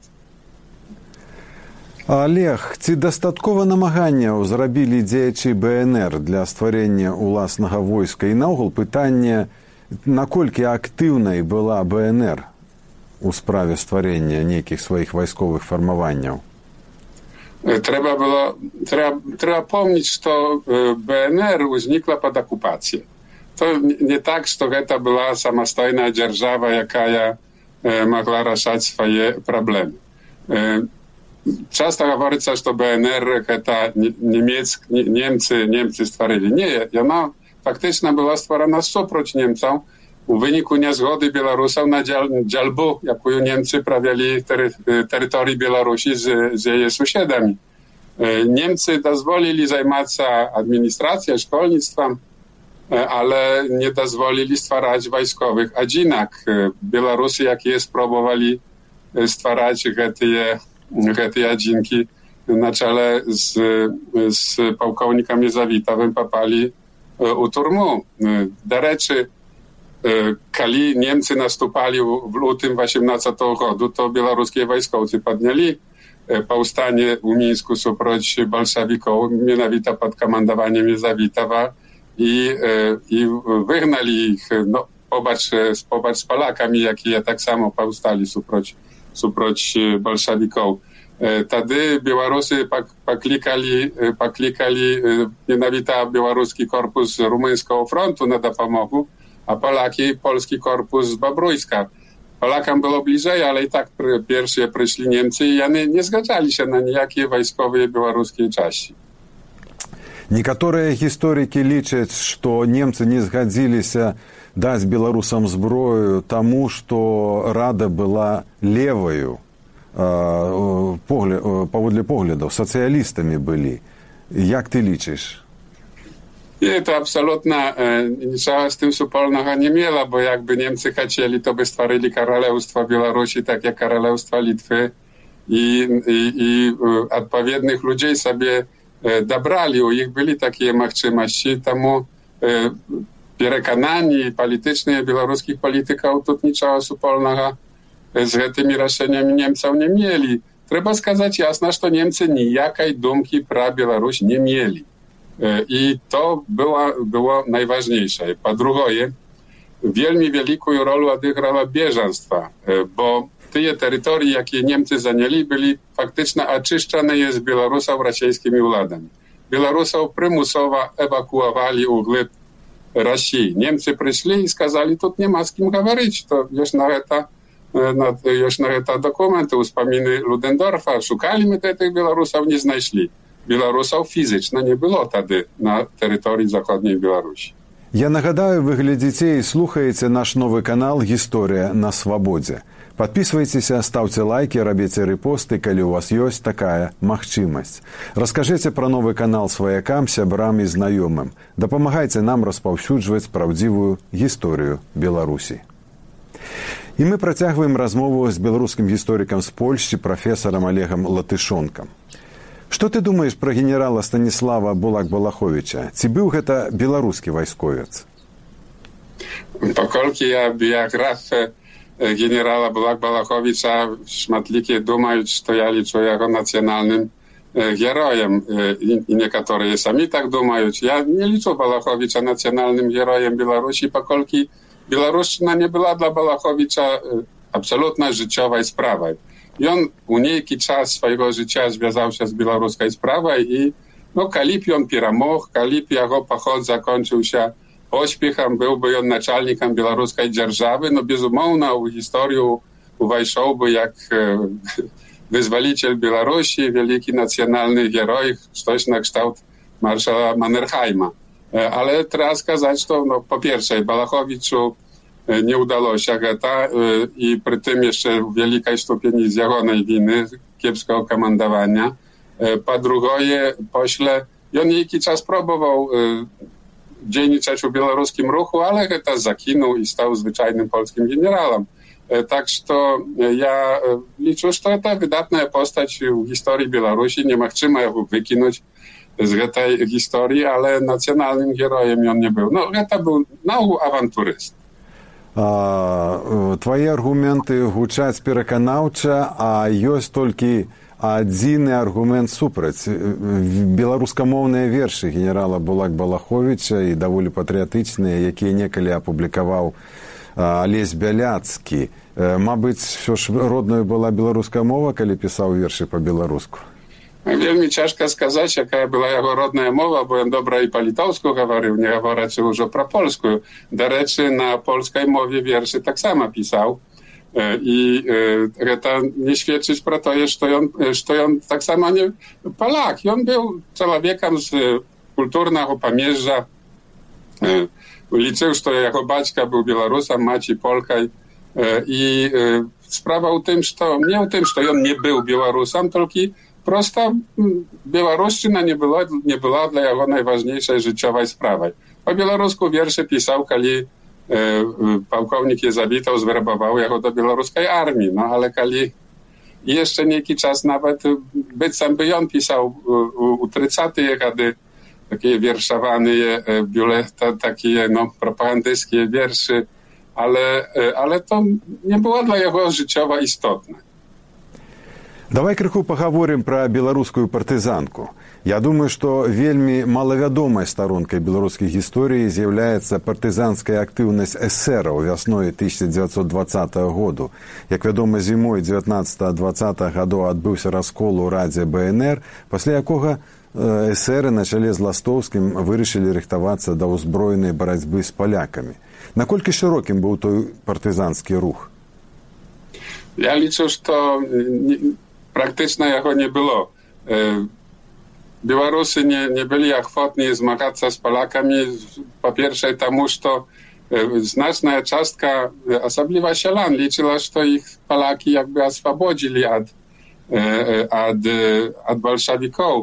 Олег, ці дастаткова намаганняў зрабілі дзеячы БНР для стварэння ўласнага войска? І наогул пытанне, наколькі актыўнай была БНР у справе стварэння нейкіх сваіх вайсковых фармаванняў? Trzeba pomnieć, że BNR uznikła pod okupacją. To nie tak, że to była samostojna dzierżawa, jaka mogła rozwiązać swoje problemy. Często mówi się, że BNR to Niemcy stworzyli. Nie, ona faktycznie była stworzona suproć Niemcom w wyniku niezgody Białorusów na dzielbę, jaką Niemcy prawiali terytorium Białorusi z jej sąsiadami. Niemcy dozwolili zajmować się administracją, szkolnictwem, ale nie dozwolili stwarzać wojskowych odzinek. Białorusy, jakie spróbowali stwarzać te odzinki na czele z pułkownikiem Jezawitowym, popali u turmu. Do rzeczy, kiedy Niemcy nastupali w lutym 18 roku, to białoruskie wojskowcy podjęli powstanie w Mińsku suproć bolszewików, mianowicie pod komandowaniem Jezawitowa i wygnali ich, no, pobacz z Polakami, jakie tak samo powstali suproć bolszewików. Wtedy Białorusy paklikali mianowicie białoruski korpus rumuńskiego frontu na dopomogę, a Polaki polski korpus z Bobrójska. Polakom było bliżej, ale i tak pierwsi przyszli Niemcy i oni nie zgadzali się na nijakie wojskowe białoruskie części. Некаторыя гісторыкі лічаць, што немцы не згадзіліся даць беларусам зброю таму, што рада была леваю, паводле поглядаў, сацыялістамі былі. Jak ty liczysz? Nie, to absolutna, niczego z tym Supolnoga nie miela, bo jakby Niemcy chcieli, to by stworzyli Korolewstwo Białorusi, tak jak Korolewstwo Litwy i odpowiednich ludzi sobie dobrali. U nich byli takie możliwości, temu przekonani polityczne białoruskich polityków tu niczego Supolnoga z tymi rozszerzeniami Niemców nie mieli. Trzeba сказать jasno, że Niemcy nijakiej dumki pra Białoruś nie mieli. I to było najważniejsze. Po drugie, wielmi wielką rolę odegrało bieżeństwo, bo te terytoria, jakie Niemcy zajęli, byli faktycznie oczyszczone z Białorusów rosyjskimi władami. Białorusów przymusowo ewakuowali u głęb Rosji. Niemcy przyszli i сказали, tu nie ma z kim mówić. To już na te dokumenty, uspominy Ludendorfa. Szukali my tych Białorusów, nie znaleźli. Białorusów fizycznie nie było wtedy na terytorium zachodniej Białorusi. Я нагадаю, вы глядите и слухаете наш новый канал «История на свободе». Подписывайтесь, ставьте лайки, робите репосты, коли у вас есть такая махчимость. Расскажите про новый канал своякам, сябрам и знакомым. Допомагайте нам распаўсюджваць правдзівую гісторыю Беларусі. І мы працягваем размову з беларускім гісторыкам з Польшчы, прафесарам Олегам Латышонкам. Што ты думаеш пра генерала Станіслава Булак-Балаховича? Ці быў гэта беларускі вайсковец? Паколькі я біяграф генерала Булак-Балаховича, шматлікі думаюць, што я лічу яго нацыянальным героем. І некаторыя самі так думаюць. Я не лічу Балаховича нацыянальным героем Беларусі, паколькі беларушчына не была для Балаховича абсолютно жыццёвай справай. Ён у нейкі час свайго жыцця звязаўся з беларускай справай і, калі б ён перамог, калі б яго паход закончыўся поспехам, быў бы ён начальнікам беларускай дзяржавы, безумоўна, у гісторыю увайшоў бы як вызваліцель Беларусі, вялікі нацыянальны герой, штось на кшталт маршала Маннерхайма. Але трэба сказаць, што, па-першае, Балаховичу nie udało się to i przy tym jeszcze w wielkiej stopni z jego winy, kiepskiego komandowania. Po drugie, pośle, on jakiś czas próbował dzienniczać w białoruskim ruchu, ale to zakinął i stał zwyczajnym polskim generałem. Tak, że ja liczę, że to wydatna postać w historii Białorusi, nie możemy ją wykinąć z tej historii, ale nacjonalnym herojem on nie był. To był awanturyst. Твои аргументы гучаць пераканаўча, а ёсць толькі адзіны аргумент супраць. Беларускамоўныя вершы генерала Булак-Балаховича і даволі патрыятычныя, якія некалі апублікаваў Алесь Бяляцкі. Мабыць, ўсё ж роднаю была беларуская мова, калі пісаў вершы па-беларуску? Вельмі цяжка сказаць, якая была яго родная мова, бо ён добра і па-літоўску гаварыў, не гаварачы ўжо пра польскую. Дарэчы, на польскай мове вершы таксама пісаў. І гэта не сведчыць пра тое, што ён таксама не палак. Ён быў чалавекам з культурнага памежжа. Лічыў, што яго бацька быў беларусам, маці полкай. І справа ў тым, што не ў тым, што ён не быў беларусам, толькі prosto Białoruszczyna nie była dla jego najważniejszej życiowej sprawy. Po białorusku wiersze pisał, kiedy pułkownik je zawitał, zwerbował jego do białoruskiej armii. Ale kiedy jeszcze niejakiś czas nawet być sam by on pisał u 30-tych, kiedy takie wierszowane takie propagandystkie wierszy, ale to nie było dla jego życiowa istotne. Давай крыху пагаворым пра беларускую партызанку. Я думаю, што вельмі малавядомай старонкай беларускай гісторыі з'яўляецца партызанская актыўнасць эсэраў вясной 1920 году. Як вядома, зімой 19-20 гадоў адбыўся раскол у радзе БНР, пасля якога эсэры на чале з Ластоўскім вырашылі рыхтавацца да ўзброенай барацьбы з палякамі. Наколькі шырокім быў той партызанскі рух? Я лічу, што практычна яго не было. Беларусы не byli ochotni zmagać się z Polakami, po pierwsze temu, że znaczna czastka, osobliwa sielan, liczyła, że ich Polaki jakby oswobodzili od bolszewików.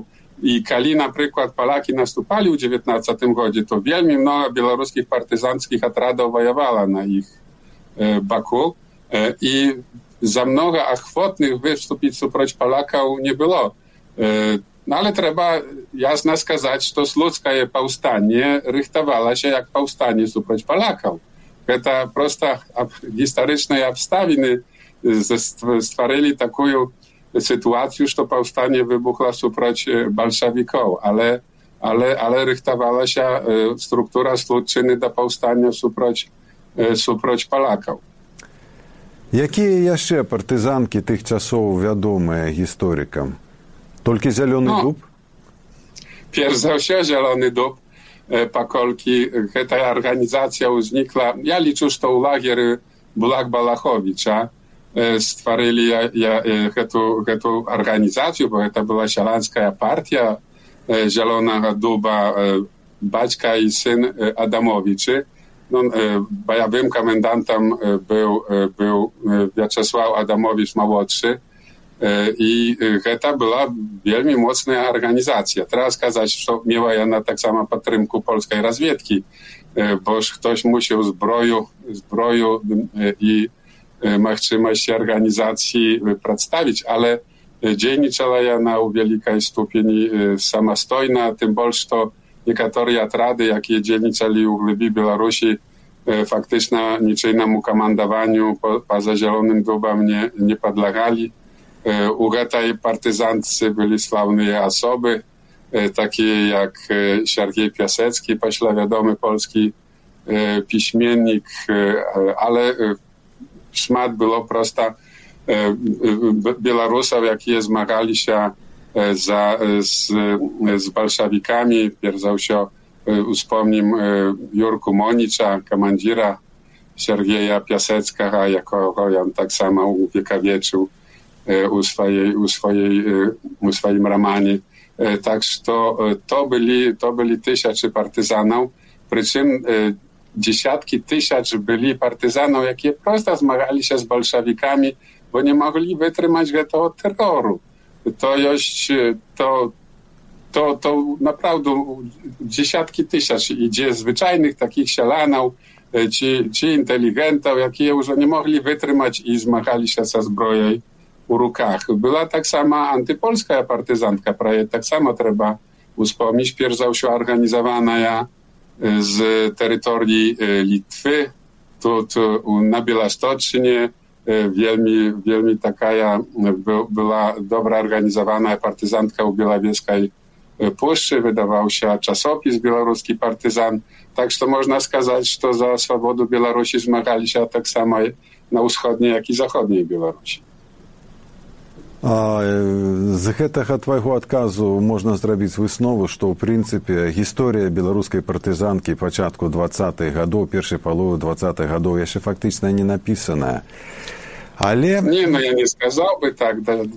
I kali, например, Polaki nastupali w 19 году, to wielmi mnogo białoruskich partyzanckich atradów wojowało na ich baku i za mnogo ochotnych wystąpić suproć Polaków nie było. No ale trzeba jasno сказать, że słudzkie powstanie rychtowało się jak powstanie suproć Polaków. To prosto historyczne obstawiny stworzyli taką sytuację, że powstanie wybuchło suproć bolszewików, ale rychtowała się struktura słudczyny do powstania suproć Polaków. Jakie jeszcze partyzanki tych czasów wiadome historykam? Tylko Zielony Dub? Pierwszy za wszystko Zielony Dub, pokolki ta organizacja uznikła. Ja liczę, że to u lagery Bulak Balachowicza stworzyli tę organizację, bo to była Sielanska Partia Zielonego Duba, baćka i syn Adamowiczy. No, bojowym komendantem był Wiaczesław Adamowicz-młodszy i to była bardzo mocna organizacja. Trzeba сказать, że miała ona tak samo podtrzymkę polskiej rozwiedki, bo ktoś musiał zbroju i możliwości organizacji przedstawić, ale działała ona w wielkiej stopni samostojna, tym bardziej, że niektóre atrady, jakie działali w głębi Białorusi, faktycznie niczynemu komandowaniu poza Zielonym Dubem nie podlegali. U tej partyzantce byli sławne osoby, takie jak Siergiej Piasecki, pośle wiadomy polski piśmiennik, ale szmat było prosto Białorusów, jakie zmagali się z bolszewikami. Pierwszy wspomniem Jurku Monicza, komandira Siergieja Piaseckiego, jako on tak samo uwiekowieczył u swoim romanie. Tak, że to byli tysiące partyzanów, przy czym dziesiątki tysięcy byli partyzanów, jakie prosto zmagali się z bolszewikami, bo nie mogli wytrzymać tego terroru. To naprawdę dziesiątki tysięcy idzie zwyczajnych takich sielanów, czy inteligentów, jakie już nie mogli wytrzymać i zmagali się ze zbroją u rukach. Była tak sama antypolska partyzantka, tak samo trzeba wspomnieć, pierwsza za wszystko organizowana z terytorii Litwy, tu na Białostoczynie, wielmi taka była dobra organizowana partyzantka u Białowieskiej Puszczy, wydawał się czasopis Białoruski Partyzan, tak że można сказать, że za swobodę Białorusi zmagali się tak samo na wschodniej, jak i zachodniej Białorusi. З гэтага твайго адказу можна зрабіць выснову, што ў прынцыпе гісторыя беларускай партызанкі пачатку 20-х гадоў, першай паловы 20-х гадоў яшчэ фактычна не напісаная. Але... Не, ну я не сказаў бы так.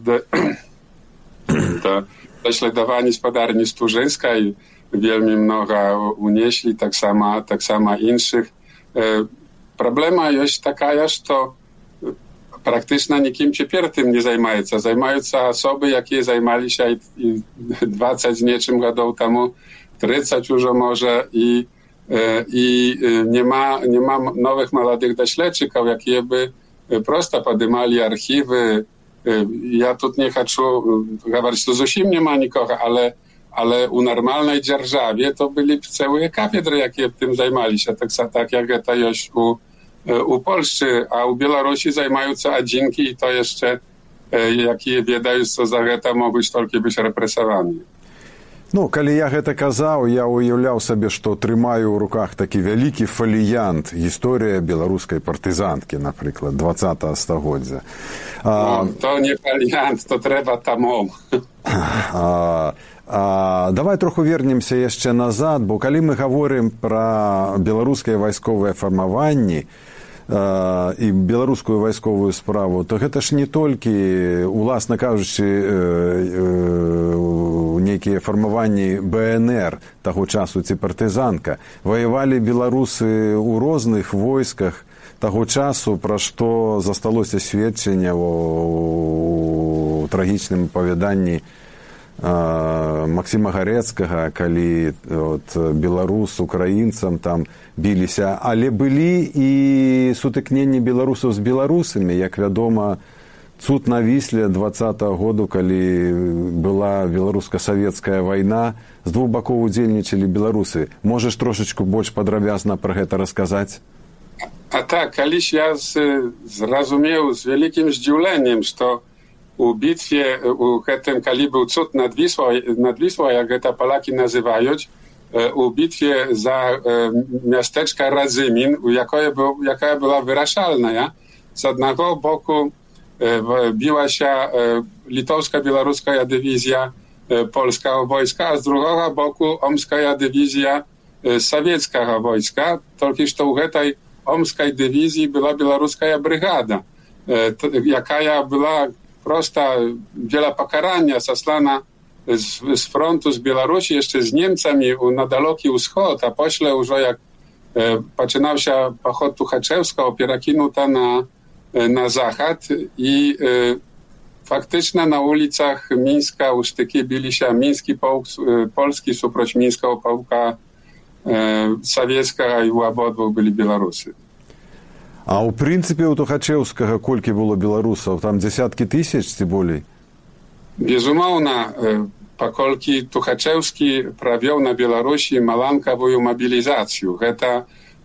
Даследаванні спадарні Стужынскай вельмі много унеслі, так само іншых. Праблема ёсць такая, што praktycznie nikim ciepierw tym nie zajmują. Zajmują osoby, jakie zajmowali się 20 z nieczym lat temu, 30 już może i nie ma nowych młodych dośledczyków, jakie by prosto podymali archiwy. Ja tu nie chcę mówić, że zupełnie nie ma nikogo, ale u normalnej dzierżawie to byli całe katedry, jakie tym zajmowali się, tak jak to jest u Polski, a u Białorusi zajmują się odzinki i to jeszcze, jakie wiedają, co za to mogą tylko być represowani. Ну, калі я гэта казаў, я уяўляў сабе, што трымаю ў руках такі вялікі фаліянт гісторыя беларускай партызанткі, напрыклад, 20-го стагоддзя. То не фаліянт, то трэба тамом. Давай троху вернемся яшчэ назад, бо калі мы гаворым пра беларускае вайсковае фармаванне і беларускую вайсковую справу, то гэта ж не толькі, уласна кажучы, нейкія фармаванні БНР таго часу ці партызанка. Ваявалі беларусы ў розных войсках таго часу, пра што засталося сведчанне ў трагічным апавяданні Максима Гарэцкага, калі беларус украінцам там біліся, але былі і сутыкненні беларусаў з беларусамі, як вядома, цуд на Вісле 20-го году, калі была беларуска-савецкая вайна, з двух бакоў удзельнічалі беларусы. Можаш трошачку больш падрабязна пра гэта расказаць? А так, калісь я зразумеў з вялікім здзіўленнем, што у бітве, у гэтым, калі быў цуд над Віслай, як гэта палякі называюць, у бітве за мястэчка Радзімін, якая была вырашальная, з аднаго боку biła się litowska-białoruska dywizja polskiego wojska, a z drugiego boku omska dywizja sowieckiego wojska. Tylko że w tej omskiej dywizji była białoruska brygada, jaka była prosta wiele pokarania zaslana z frontu z Białorusi jeszcze z Niemcami na Daleki Wschód, a pośle już jak zaczynał się pochód Tuchaczewska, opiera kinuta na zachód i faktycznie na ulicach Mińska u sztyki bili się miński pułk polski suproć mińskiego pułka sowieckiego i u obodwu byli Białorusy. A u pryncypie u Tuchaczewskiego kolki było Białorusów? Tam dziesiątki tysięcy czy bolej? Безумоўна, паколькі Тухачэўскі правёў на Беларусі маланкавую мабілізацыю. Гэта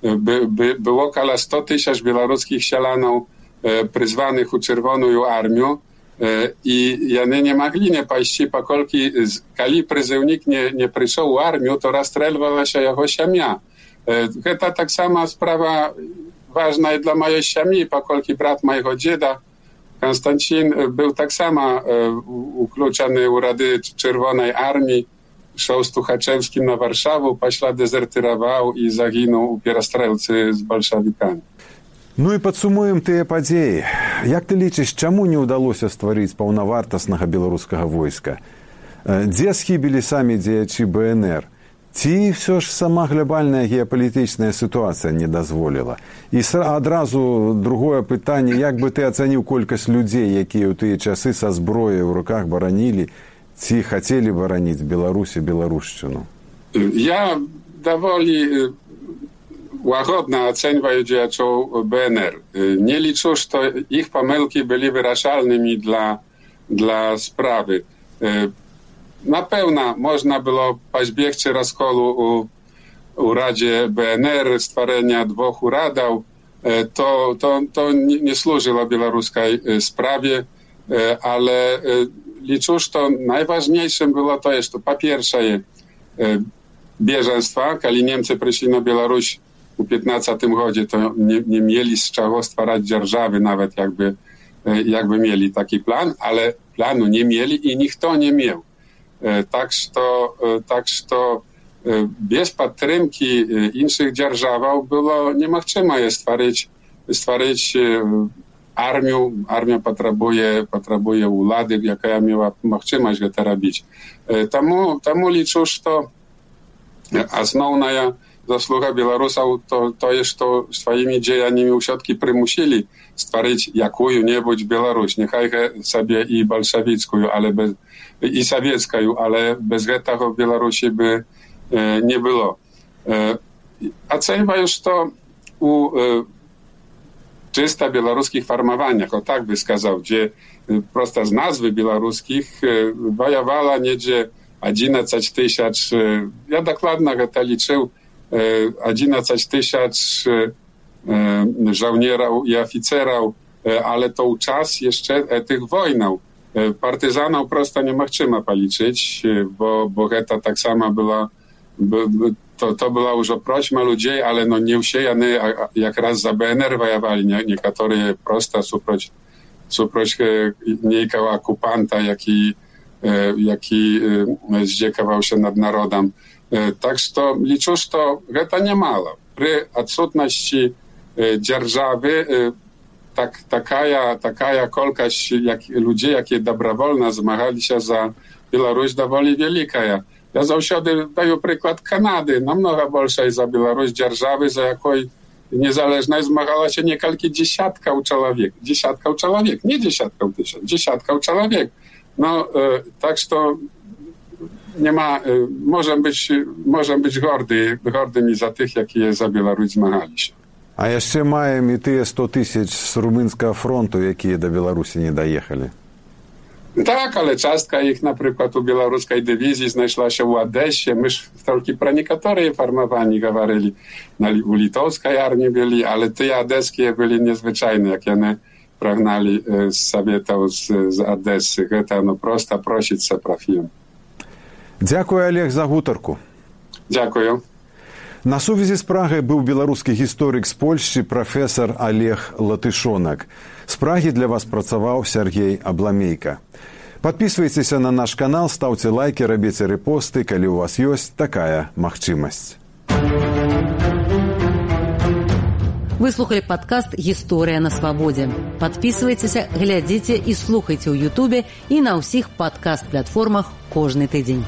было каля 100 000 беларускіх сялянаў, прызваных у Чырвоную армію, і яны не маглі не пайсці, паколькі калі прызыўнік не прыйшоў у армію, то расстрэльвалася яго сям'я. Гэта таксама справа важная для маёй сям'і, паколькі брат майго дзеда Konstancin był tak samo ukluczony u Rady Czerwonej Armii, szedł z Tuchaczewskim na Warszawę, pośle dezertyrował i zaginął u pierostrelcy z bolszewikami. Ну і падсумуем тыя падзеі. Як ты лічыш, чаму не ўдалося стварыць паўнавартаснага беларускага войска? Дзе схібілі самі дзеячы БНР? Ці ўсё ж сама глобальная геапалітычная сітуацыя не дазволіла? І адразу другое пытанне, як бы ты ацаніў колькасць людзей, якія ў тыя часы са зброяй у руках баранілі, ці хацелі бараніць Беларусі, беларушчыну? Я даволі łagodna oceniam działaczy BNR. Nie liczę, że ich pomyłki były wyrażalnymi dla sprawy. Na pewno można było pozbiegć rozkolu u Radzie BNR, stworzenia dwóch uradów. To nie służyło białoruskiej sprawie, ale liczę, że najważniejszym było to, że po pierwsze bieżeństwa, kiedy Niemcy przyszli na Białoruś u 15 godzie, to nie mieli z czego stwarzać dzierżawy, nawet jakby mieli taki plan, ale planu nie mieli i nikt nie miał. Tak, że bez podtrzymki innych dzierżaw było niemożliwe stworzyć armię. Armia potrzebuje władzy, jaka miała możliwość to robić. Temu liczę, że основная zasługa Białorusów to jest, że swoimi dziejami usiadki przymusili stworzyć jakąś Białoruś, niechaj sobie i bolszewicką, i sowiecką, ale bez tego w Białorusi by nie było. Oceniam już to u czysto białoruskich formowaniach, o tak by сказał, gdzie prosto z nazwy białoruskich wojowała niedzie 11 000, ja dokładnie to liczył, 11 000 żołnierów i oficerów, ale to czas jeszcze tych wojnów. Partyzanów prosto nie możemy policzyć, bo to tak samo była, to była już prośma ludzi, ale no nie wszyscy jak raz za BNR wojowali, niektórzy prosto suproć niejkiego okupanta, jaki zdziekował się nad narodem. Tak że liczę, że to nie mało. Przy odsutności dzierżawy taka kolkość ludzi, jakie dobrowolnie zmagali się za Białoruś, dowoli wielka. Ja zawsze daję przykład Kanady. Namnogo więcej za Białoruś dzierżawy, za jaką niezależność zmagała się niekalki dziesiątków człowiek. Nie dziesiątków tysięcy, dziesiątków człowiek. No, tak że nie ma, możemy być gordymi za tych, jakie za Białoruś zmagali się. А яшчэ маем і тыя 100 тысяч з румынскага фронту, якія да Беларусі не даехалі. Tak, ale частка ich na przykład u białoruskiej dywizji znajшła się u Odessie. Myśmy tylko про niektóre formowani говорили. U litowskiej armii byli, ale te odeskie byli niezwyczajne, jak one pragnali z Sowietów z Odessy. To no prosto prosić się trafiłem. Дзякую, Олег, за гутарку. Dziękuję. На сувязі з Прагай быў беларускі гісторык з Польшчы прафесар Олег Латышонак. З Прагі для вас працаваў Сергей Абламейка. Падпісвайцеся на наш канал, стаўце лайкі, рабіце рэпосты, калі ў вас ёсць такая магчымасць. Вы слухали подкаст «Гісторыя на свабодзе». Падпісвайцеся, глядзіце і слухайце ў Ютубе і на ўсіх падкаст-платформах кожны тыдзень.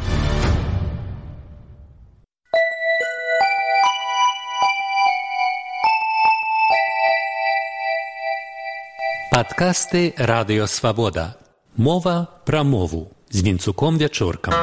Падкасты «Радыё Свабода». Мова пра мову з Вінцуком Вячоркам.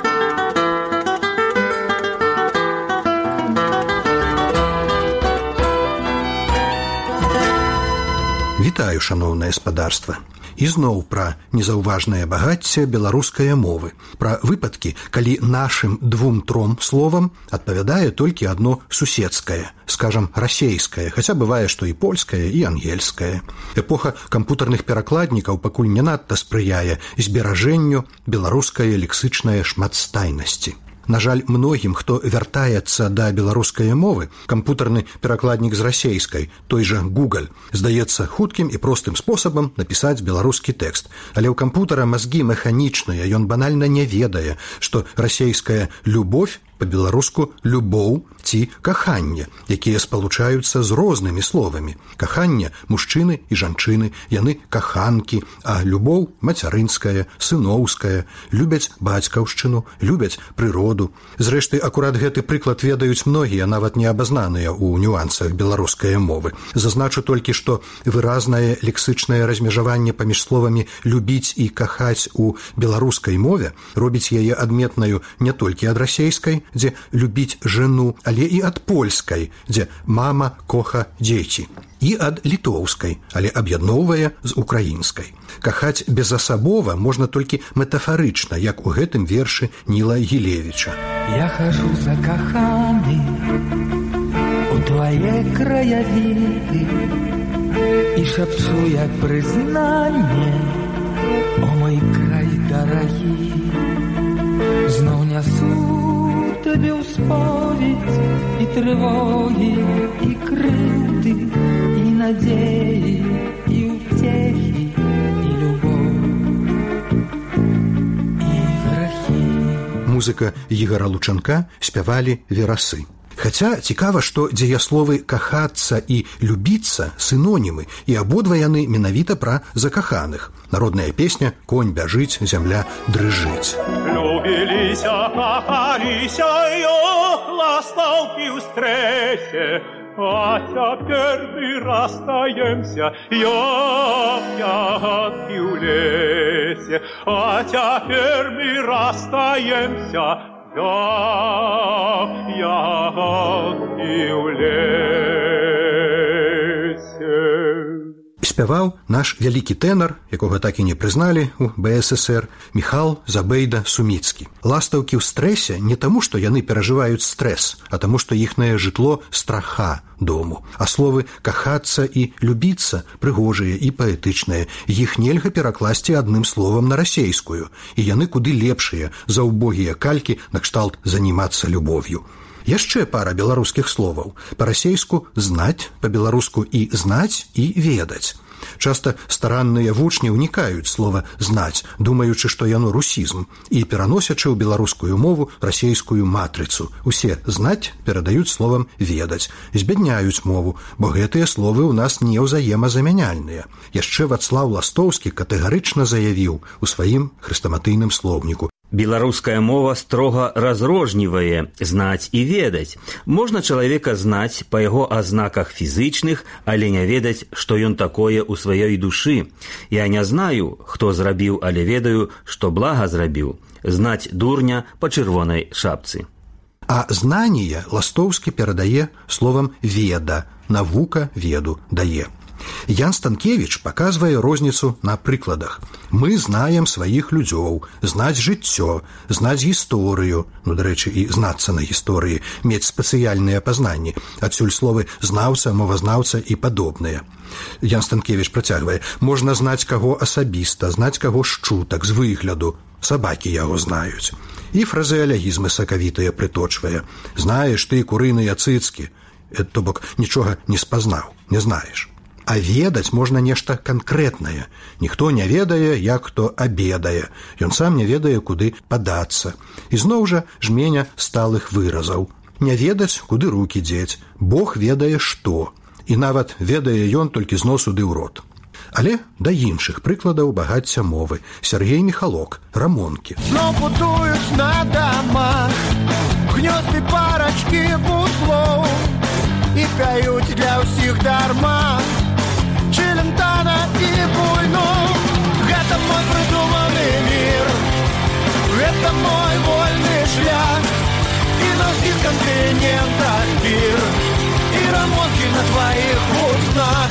Вітаю, шаноўнае спадарства. Ізноў пра незаўважнае багацце беларускай мовы, пра выпадкі, калі нашым 2-3 словам адпавядае толькі адно суседскае, скажам, расейскае, хаця бывае, што і польскае, і ангельскае. Эпоха кампутарных перакладнікаў пакуль не надта спрыяе зберажэнню беларускай лексычнай шматстайнасці. На жаль, многім, хто вяртаецца да беларускай мовы, кампутарны перакладнік з расейскай, той жа Google, здаецца хуткім і простым спосабам напісаць беларускі тэкст. Але ў кампутара мазгі механічныя, ён банальна не ведае, што расейская «любовь» па-беларуску «любоў» ці «каханне», якія спалучаюцца з рознымі словамі. Каханне – мужчыны і жанчыны, яны каханкі, а любоў – мацярынская, сыноўская, любяць бацькаўшчыну, любяць прыроду. Зрэшты, акурат гэты прыклад ведаюць многія, нават не абазнаныя ў нюансах беларускай мовы. Зазначу толькі, што выразнае лексычнае размежаванне паміж словамі «любіць» і «кахаць» у беларускай мове робіць яе адметнаю не толькі ад расейскай, дзе любіць жену, але і ад польскай, дзе мама коха дзеці, і ад літоўскай, але аб'ядноўвае з украінскай. Кахаць безасабова можна толькі метафарычна, як у гэтым вершы Ніла Гілевіча. Я хожу закаханы у твае краявіды і шапчу, як прызнанне, о мой край дарагі. Зноў нясу табе ў споведь і трывогі, і крыўды, і надзеі, і ўцехі, і любоў, і грахі. Музыка Ігара Лучанка спявалі верасы. Хаця цікава, што дзеясловы «кахацца» і «любіцца» синонімы, і абодва яны менавіта пра закаханых. Народная песня «Конь бяжыць, зямля дрыжыць». Любіліся, кахаліся, ё, ластаўкі ў стрэсе, а цяпер мы расстаемся, ягадкі ў лесе, а цяпер мы расстаемся, ягадкі ў лесе. Спяваў наш вялікі тэнар, якога так і не прызналі ў БССР, Міхал Забейда-Суміцкі. Ластаўкі ў стрэсе не таму, што яны перажываюць стрэс, а таму, што іхнае жытло страха дому. А словы «кахацца» і «любіцца» прыгожыя і паэтычныя. Іх нельга перакласці адным словам на расейскую, і яны куды лепшыя за ўбогія калькі накшталт «занімацца любов'ю». Яшчэ пара беларускіх словаў. Па-расейску «знаць», па-беларуску і «знаць» і «ведаць». Часта старанныя вучні ўнікаюць слова «знаць», думаючы, што яно русізм, і пераносячы ў беларускую мову расейскую матрыцу. Усе «знаць» перадаюць словам «ведаць», збядняюць мову, бо гэтыя словы ў нас не ўзаемазамяняльныя. Яшчэ Вацлаў Ластоўскі катэгарычна заявіў у сваім хрэстаматыйным слоўніку: Беларуская мова строго разрознівае знаць і ведаць. Можна чалавека знаць па яго азнаках фізычных, але не ведаць, што ён такое ў сваёй душы. Я не знаю, хто зрабіў, але ведаю, што блага зрабіў. Знаць дурня па чырвонай шапцы. А знанне Ластоўскі перадае словам «веда», навука веду дае. Ян Станкевич показывае розніцу на прыкладах. Мы знаем сваіх людзёў, знаць жыццё, знаць гісторыю, дарэчы, і знацца на гісторыі, мець спецыяльныя пазнанні. Адсюль словы знаўца, мовазнаўца і падобныя. Ян Станкевич працягвае: можна знаць каго асабіста, знаць каго з чутак, з выгляду. Сабакі яго знаюць. І фразеалягізмы сакавітыя прыточвае. Знаеш ты курыныя цыцкі, то бок нічога не спазнаў, не знаеш. А ведаць можна нешта канкрэтнае. Ніхто не ведае, як хто абедае. Ён сам не ведае, куды падацца. І зноў жа жменя сталых выразаў. Не ведаць, куды рукі дзець. Бог ведае што. І нават ведае ён толькі з носу ды ў рот. Але да іншых прыкладаў багацця мовы. Сергей Михалок, рамонкі. Зноў будуюць на дамах гнёзды парачкі буслоў і пяюць для ўсіх дарма Челентана і буйноў. Гэта мой прыдуманы мір, гэта мой вольны шлях, і на ўсіх кантынентах пір, і рамонкі на тваіх вуснах.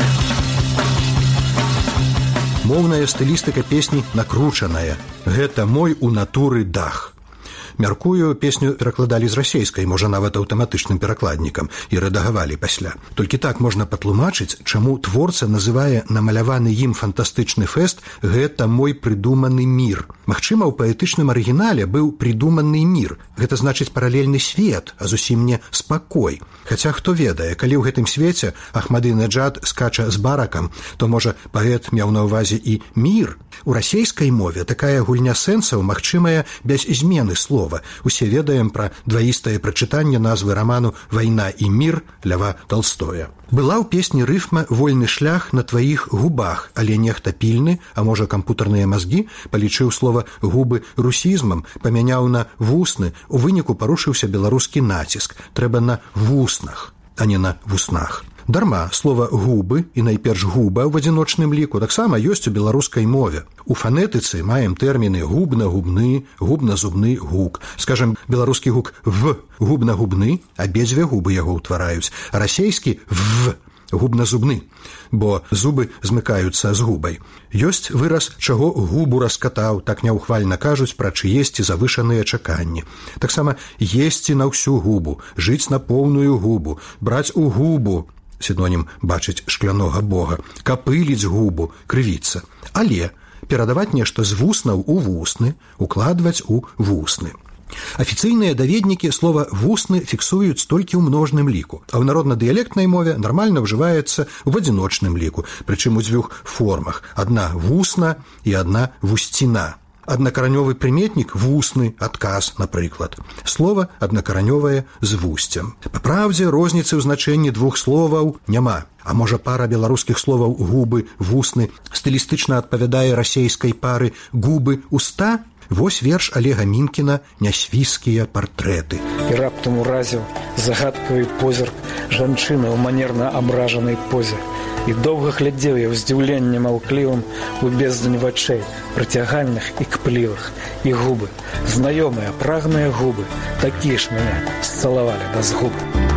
Моўная стылістыка песні накручаная. Гэта мой у натуры дах. Мяркую, песню перакладалі з расейскай, можа нават аўтаматычным перакладнікам, і рэдагавалі пасля. Толькі так можна патлумачыць, чаму творца называе намаляваны ім фантастычны фэст «Гэта мой прыдуманы мір». Магчыма, у паэтычным арыгінале быў прыдуманы мір. Гэта значыць паралельны свет, а зусім не спакой. Хаця хто ведае, калі ў гэтым свеце Ахмадынеджад скача з баракам, то, можа, паэт меў на ўвазе і мір. У расейскай мове такая гульня сэнсаў магчымая без змены слова. Усе ведаем пра дваістае прачытанне назвы раману «Вайна і мір» Льва Толстоя. Была ў песні рыфма «Вольны шлях на тваіх губах», але нехта пільны, а можа кампутарныя мазгі, палічыў слова «губы» русізмам, памяняў на «вусны», у выніку парушыўся беларускі націск. Трэба на «вуснах», а не на «вуснах». Дарма слова «губы» і найперш «губа» ў адзіночным ліку таксама ёсць у беларускай мове. У фанетыцы маем тэрміны губна-губны, губна-зубны гук. Скажам, беларускі гук «в» губна-губны, абедзве губы яго ўтвараюць, а расейскі «в» губна-зубны, бо зубы змыкаюцца з губай. Ёсць выраз «чаго губу раскатаў», так няўхвальна кажуць пра чыесці завышаныя чаканні. Таксама «есці на ўсю губу», «жыць на поўную губу», «браць у губу», синонім бачыць шклянога бога, капыліць губу, крывіцца. Але перадаваць нешта з вуснаў у вусны, укладваць у вусны. Афіцыйныя даведнікі слова «вусны» фіксуюць толькі ў множным ліку, а ў народна-дыялектнай мове нармальна ўжываецца ў адзіночным ліку, прычым у дзвюх формах. Адна «вусна» і адна «вусціна». Аднакаранёвы прыметнік «вусны», «адказ», напрыклад. Слова аднакаранёвае з вусцем. Па праўдзе, розніцы ў значэнні двух словаў няма. А можа, пара беларускіх словаў «губы», «вусны» стылістычна адпавядае расейскай пары «губы», «уста»? Вось верш Олега Мінкіна «Нясвійскія партрэты». І раптам уразіў загадкавы позірк жанчыны ў манерна абражанай позе. І доўга глядзеў я ў здзіўленні маўклівым у бездань вачэй, прыцягальных і кплівых. І губы, знаёмыя, прагныя губы, такія ж мяне зцалавалі да згуб.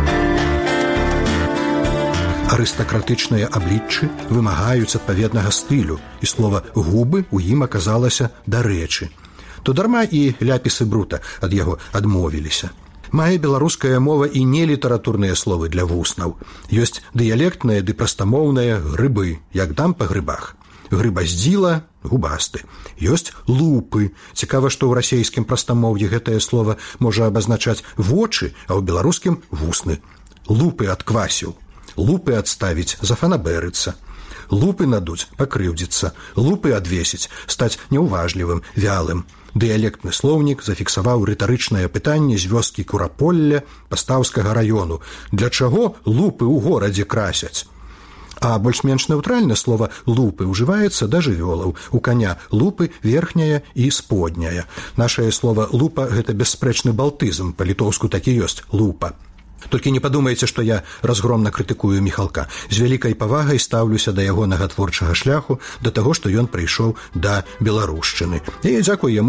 Арыстакратычныя абліччы вымагаюць адпаведнага стылю, і слова «губы» у ім аказалася дарэчы. То дарма і ляпісы брута ад яго адмовіліся. Мае беларуская мова і нелітаратурныя словы для вуснаў. Ёсць дыялектныя ды прастамоўныя грыбы, як дам па грыбах. Грыбаздзіла – губасты. Ёсць лупы. Цікава, што ў расейскім прастамоўі гэтае слова можа абазначаць вочы, а ў беларускім – вусны. Лупы адквасіў. Лупы адставіць – зафанабэрыцца. Лупы надуць – пакрыўдзіцца. Лупы адвесіць – стаць няўважлівым, вялым. Дыялектны слоўнік зафіксаваў рытарычнае пытанне з вёскі Курапolля Пастаўскага раёну. Для чаго лупы ў горадзе красяць? А больш-менш нэўтральна слова «лупы» ўжываецца да жывёлаў. У каня лупы верхняя і сподняя. Нашае слова «лупа» – гэта бясспрэчны балтызм, па-літоўску так і ёсць – «лупа». Толькі не падумайце, што я разгромна крытыкую Міхалка. З вялікай павагай стаўлюся да ягонага творчага шляху, да таго, што ён прыйшоў да беларушчыны. І дзякуй яму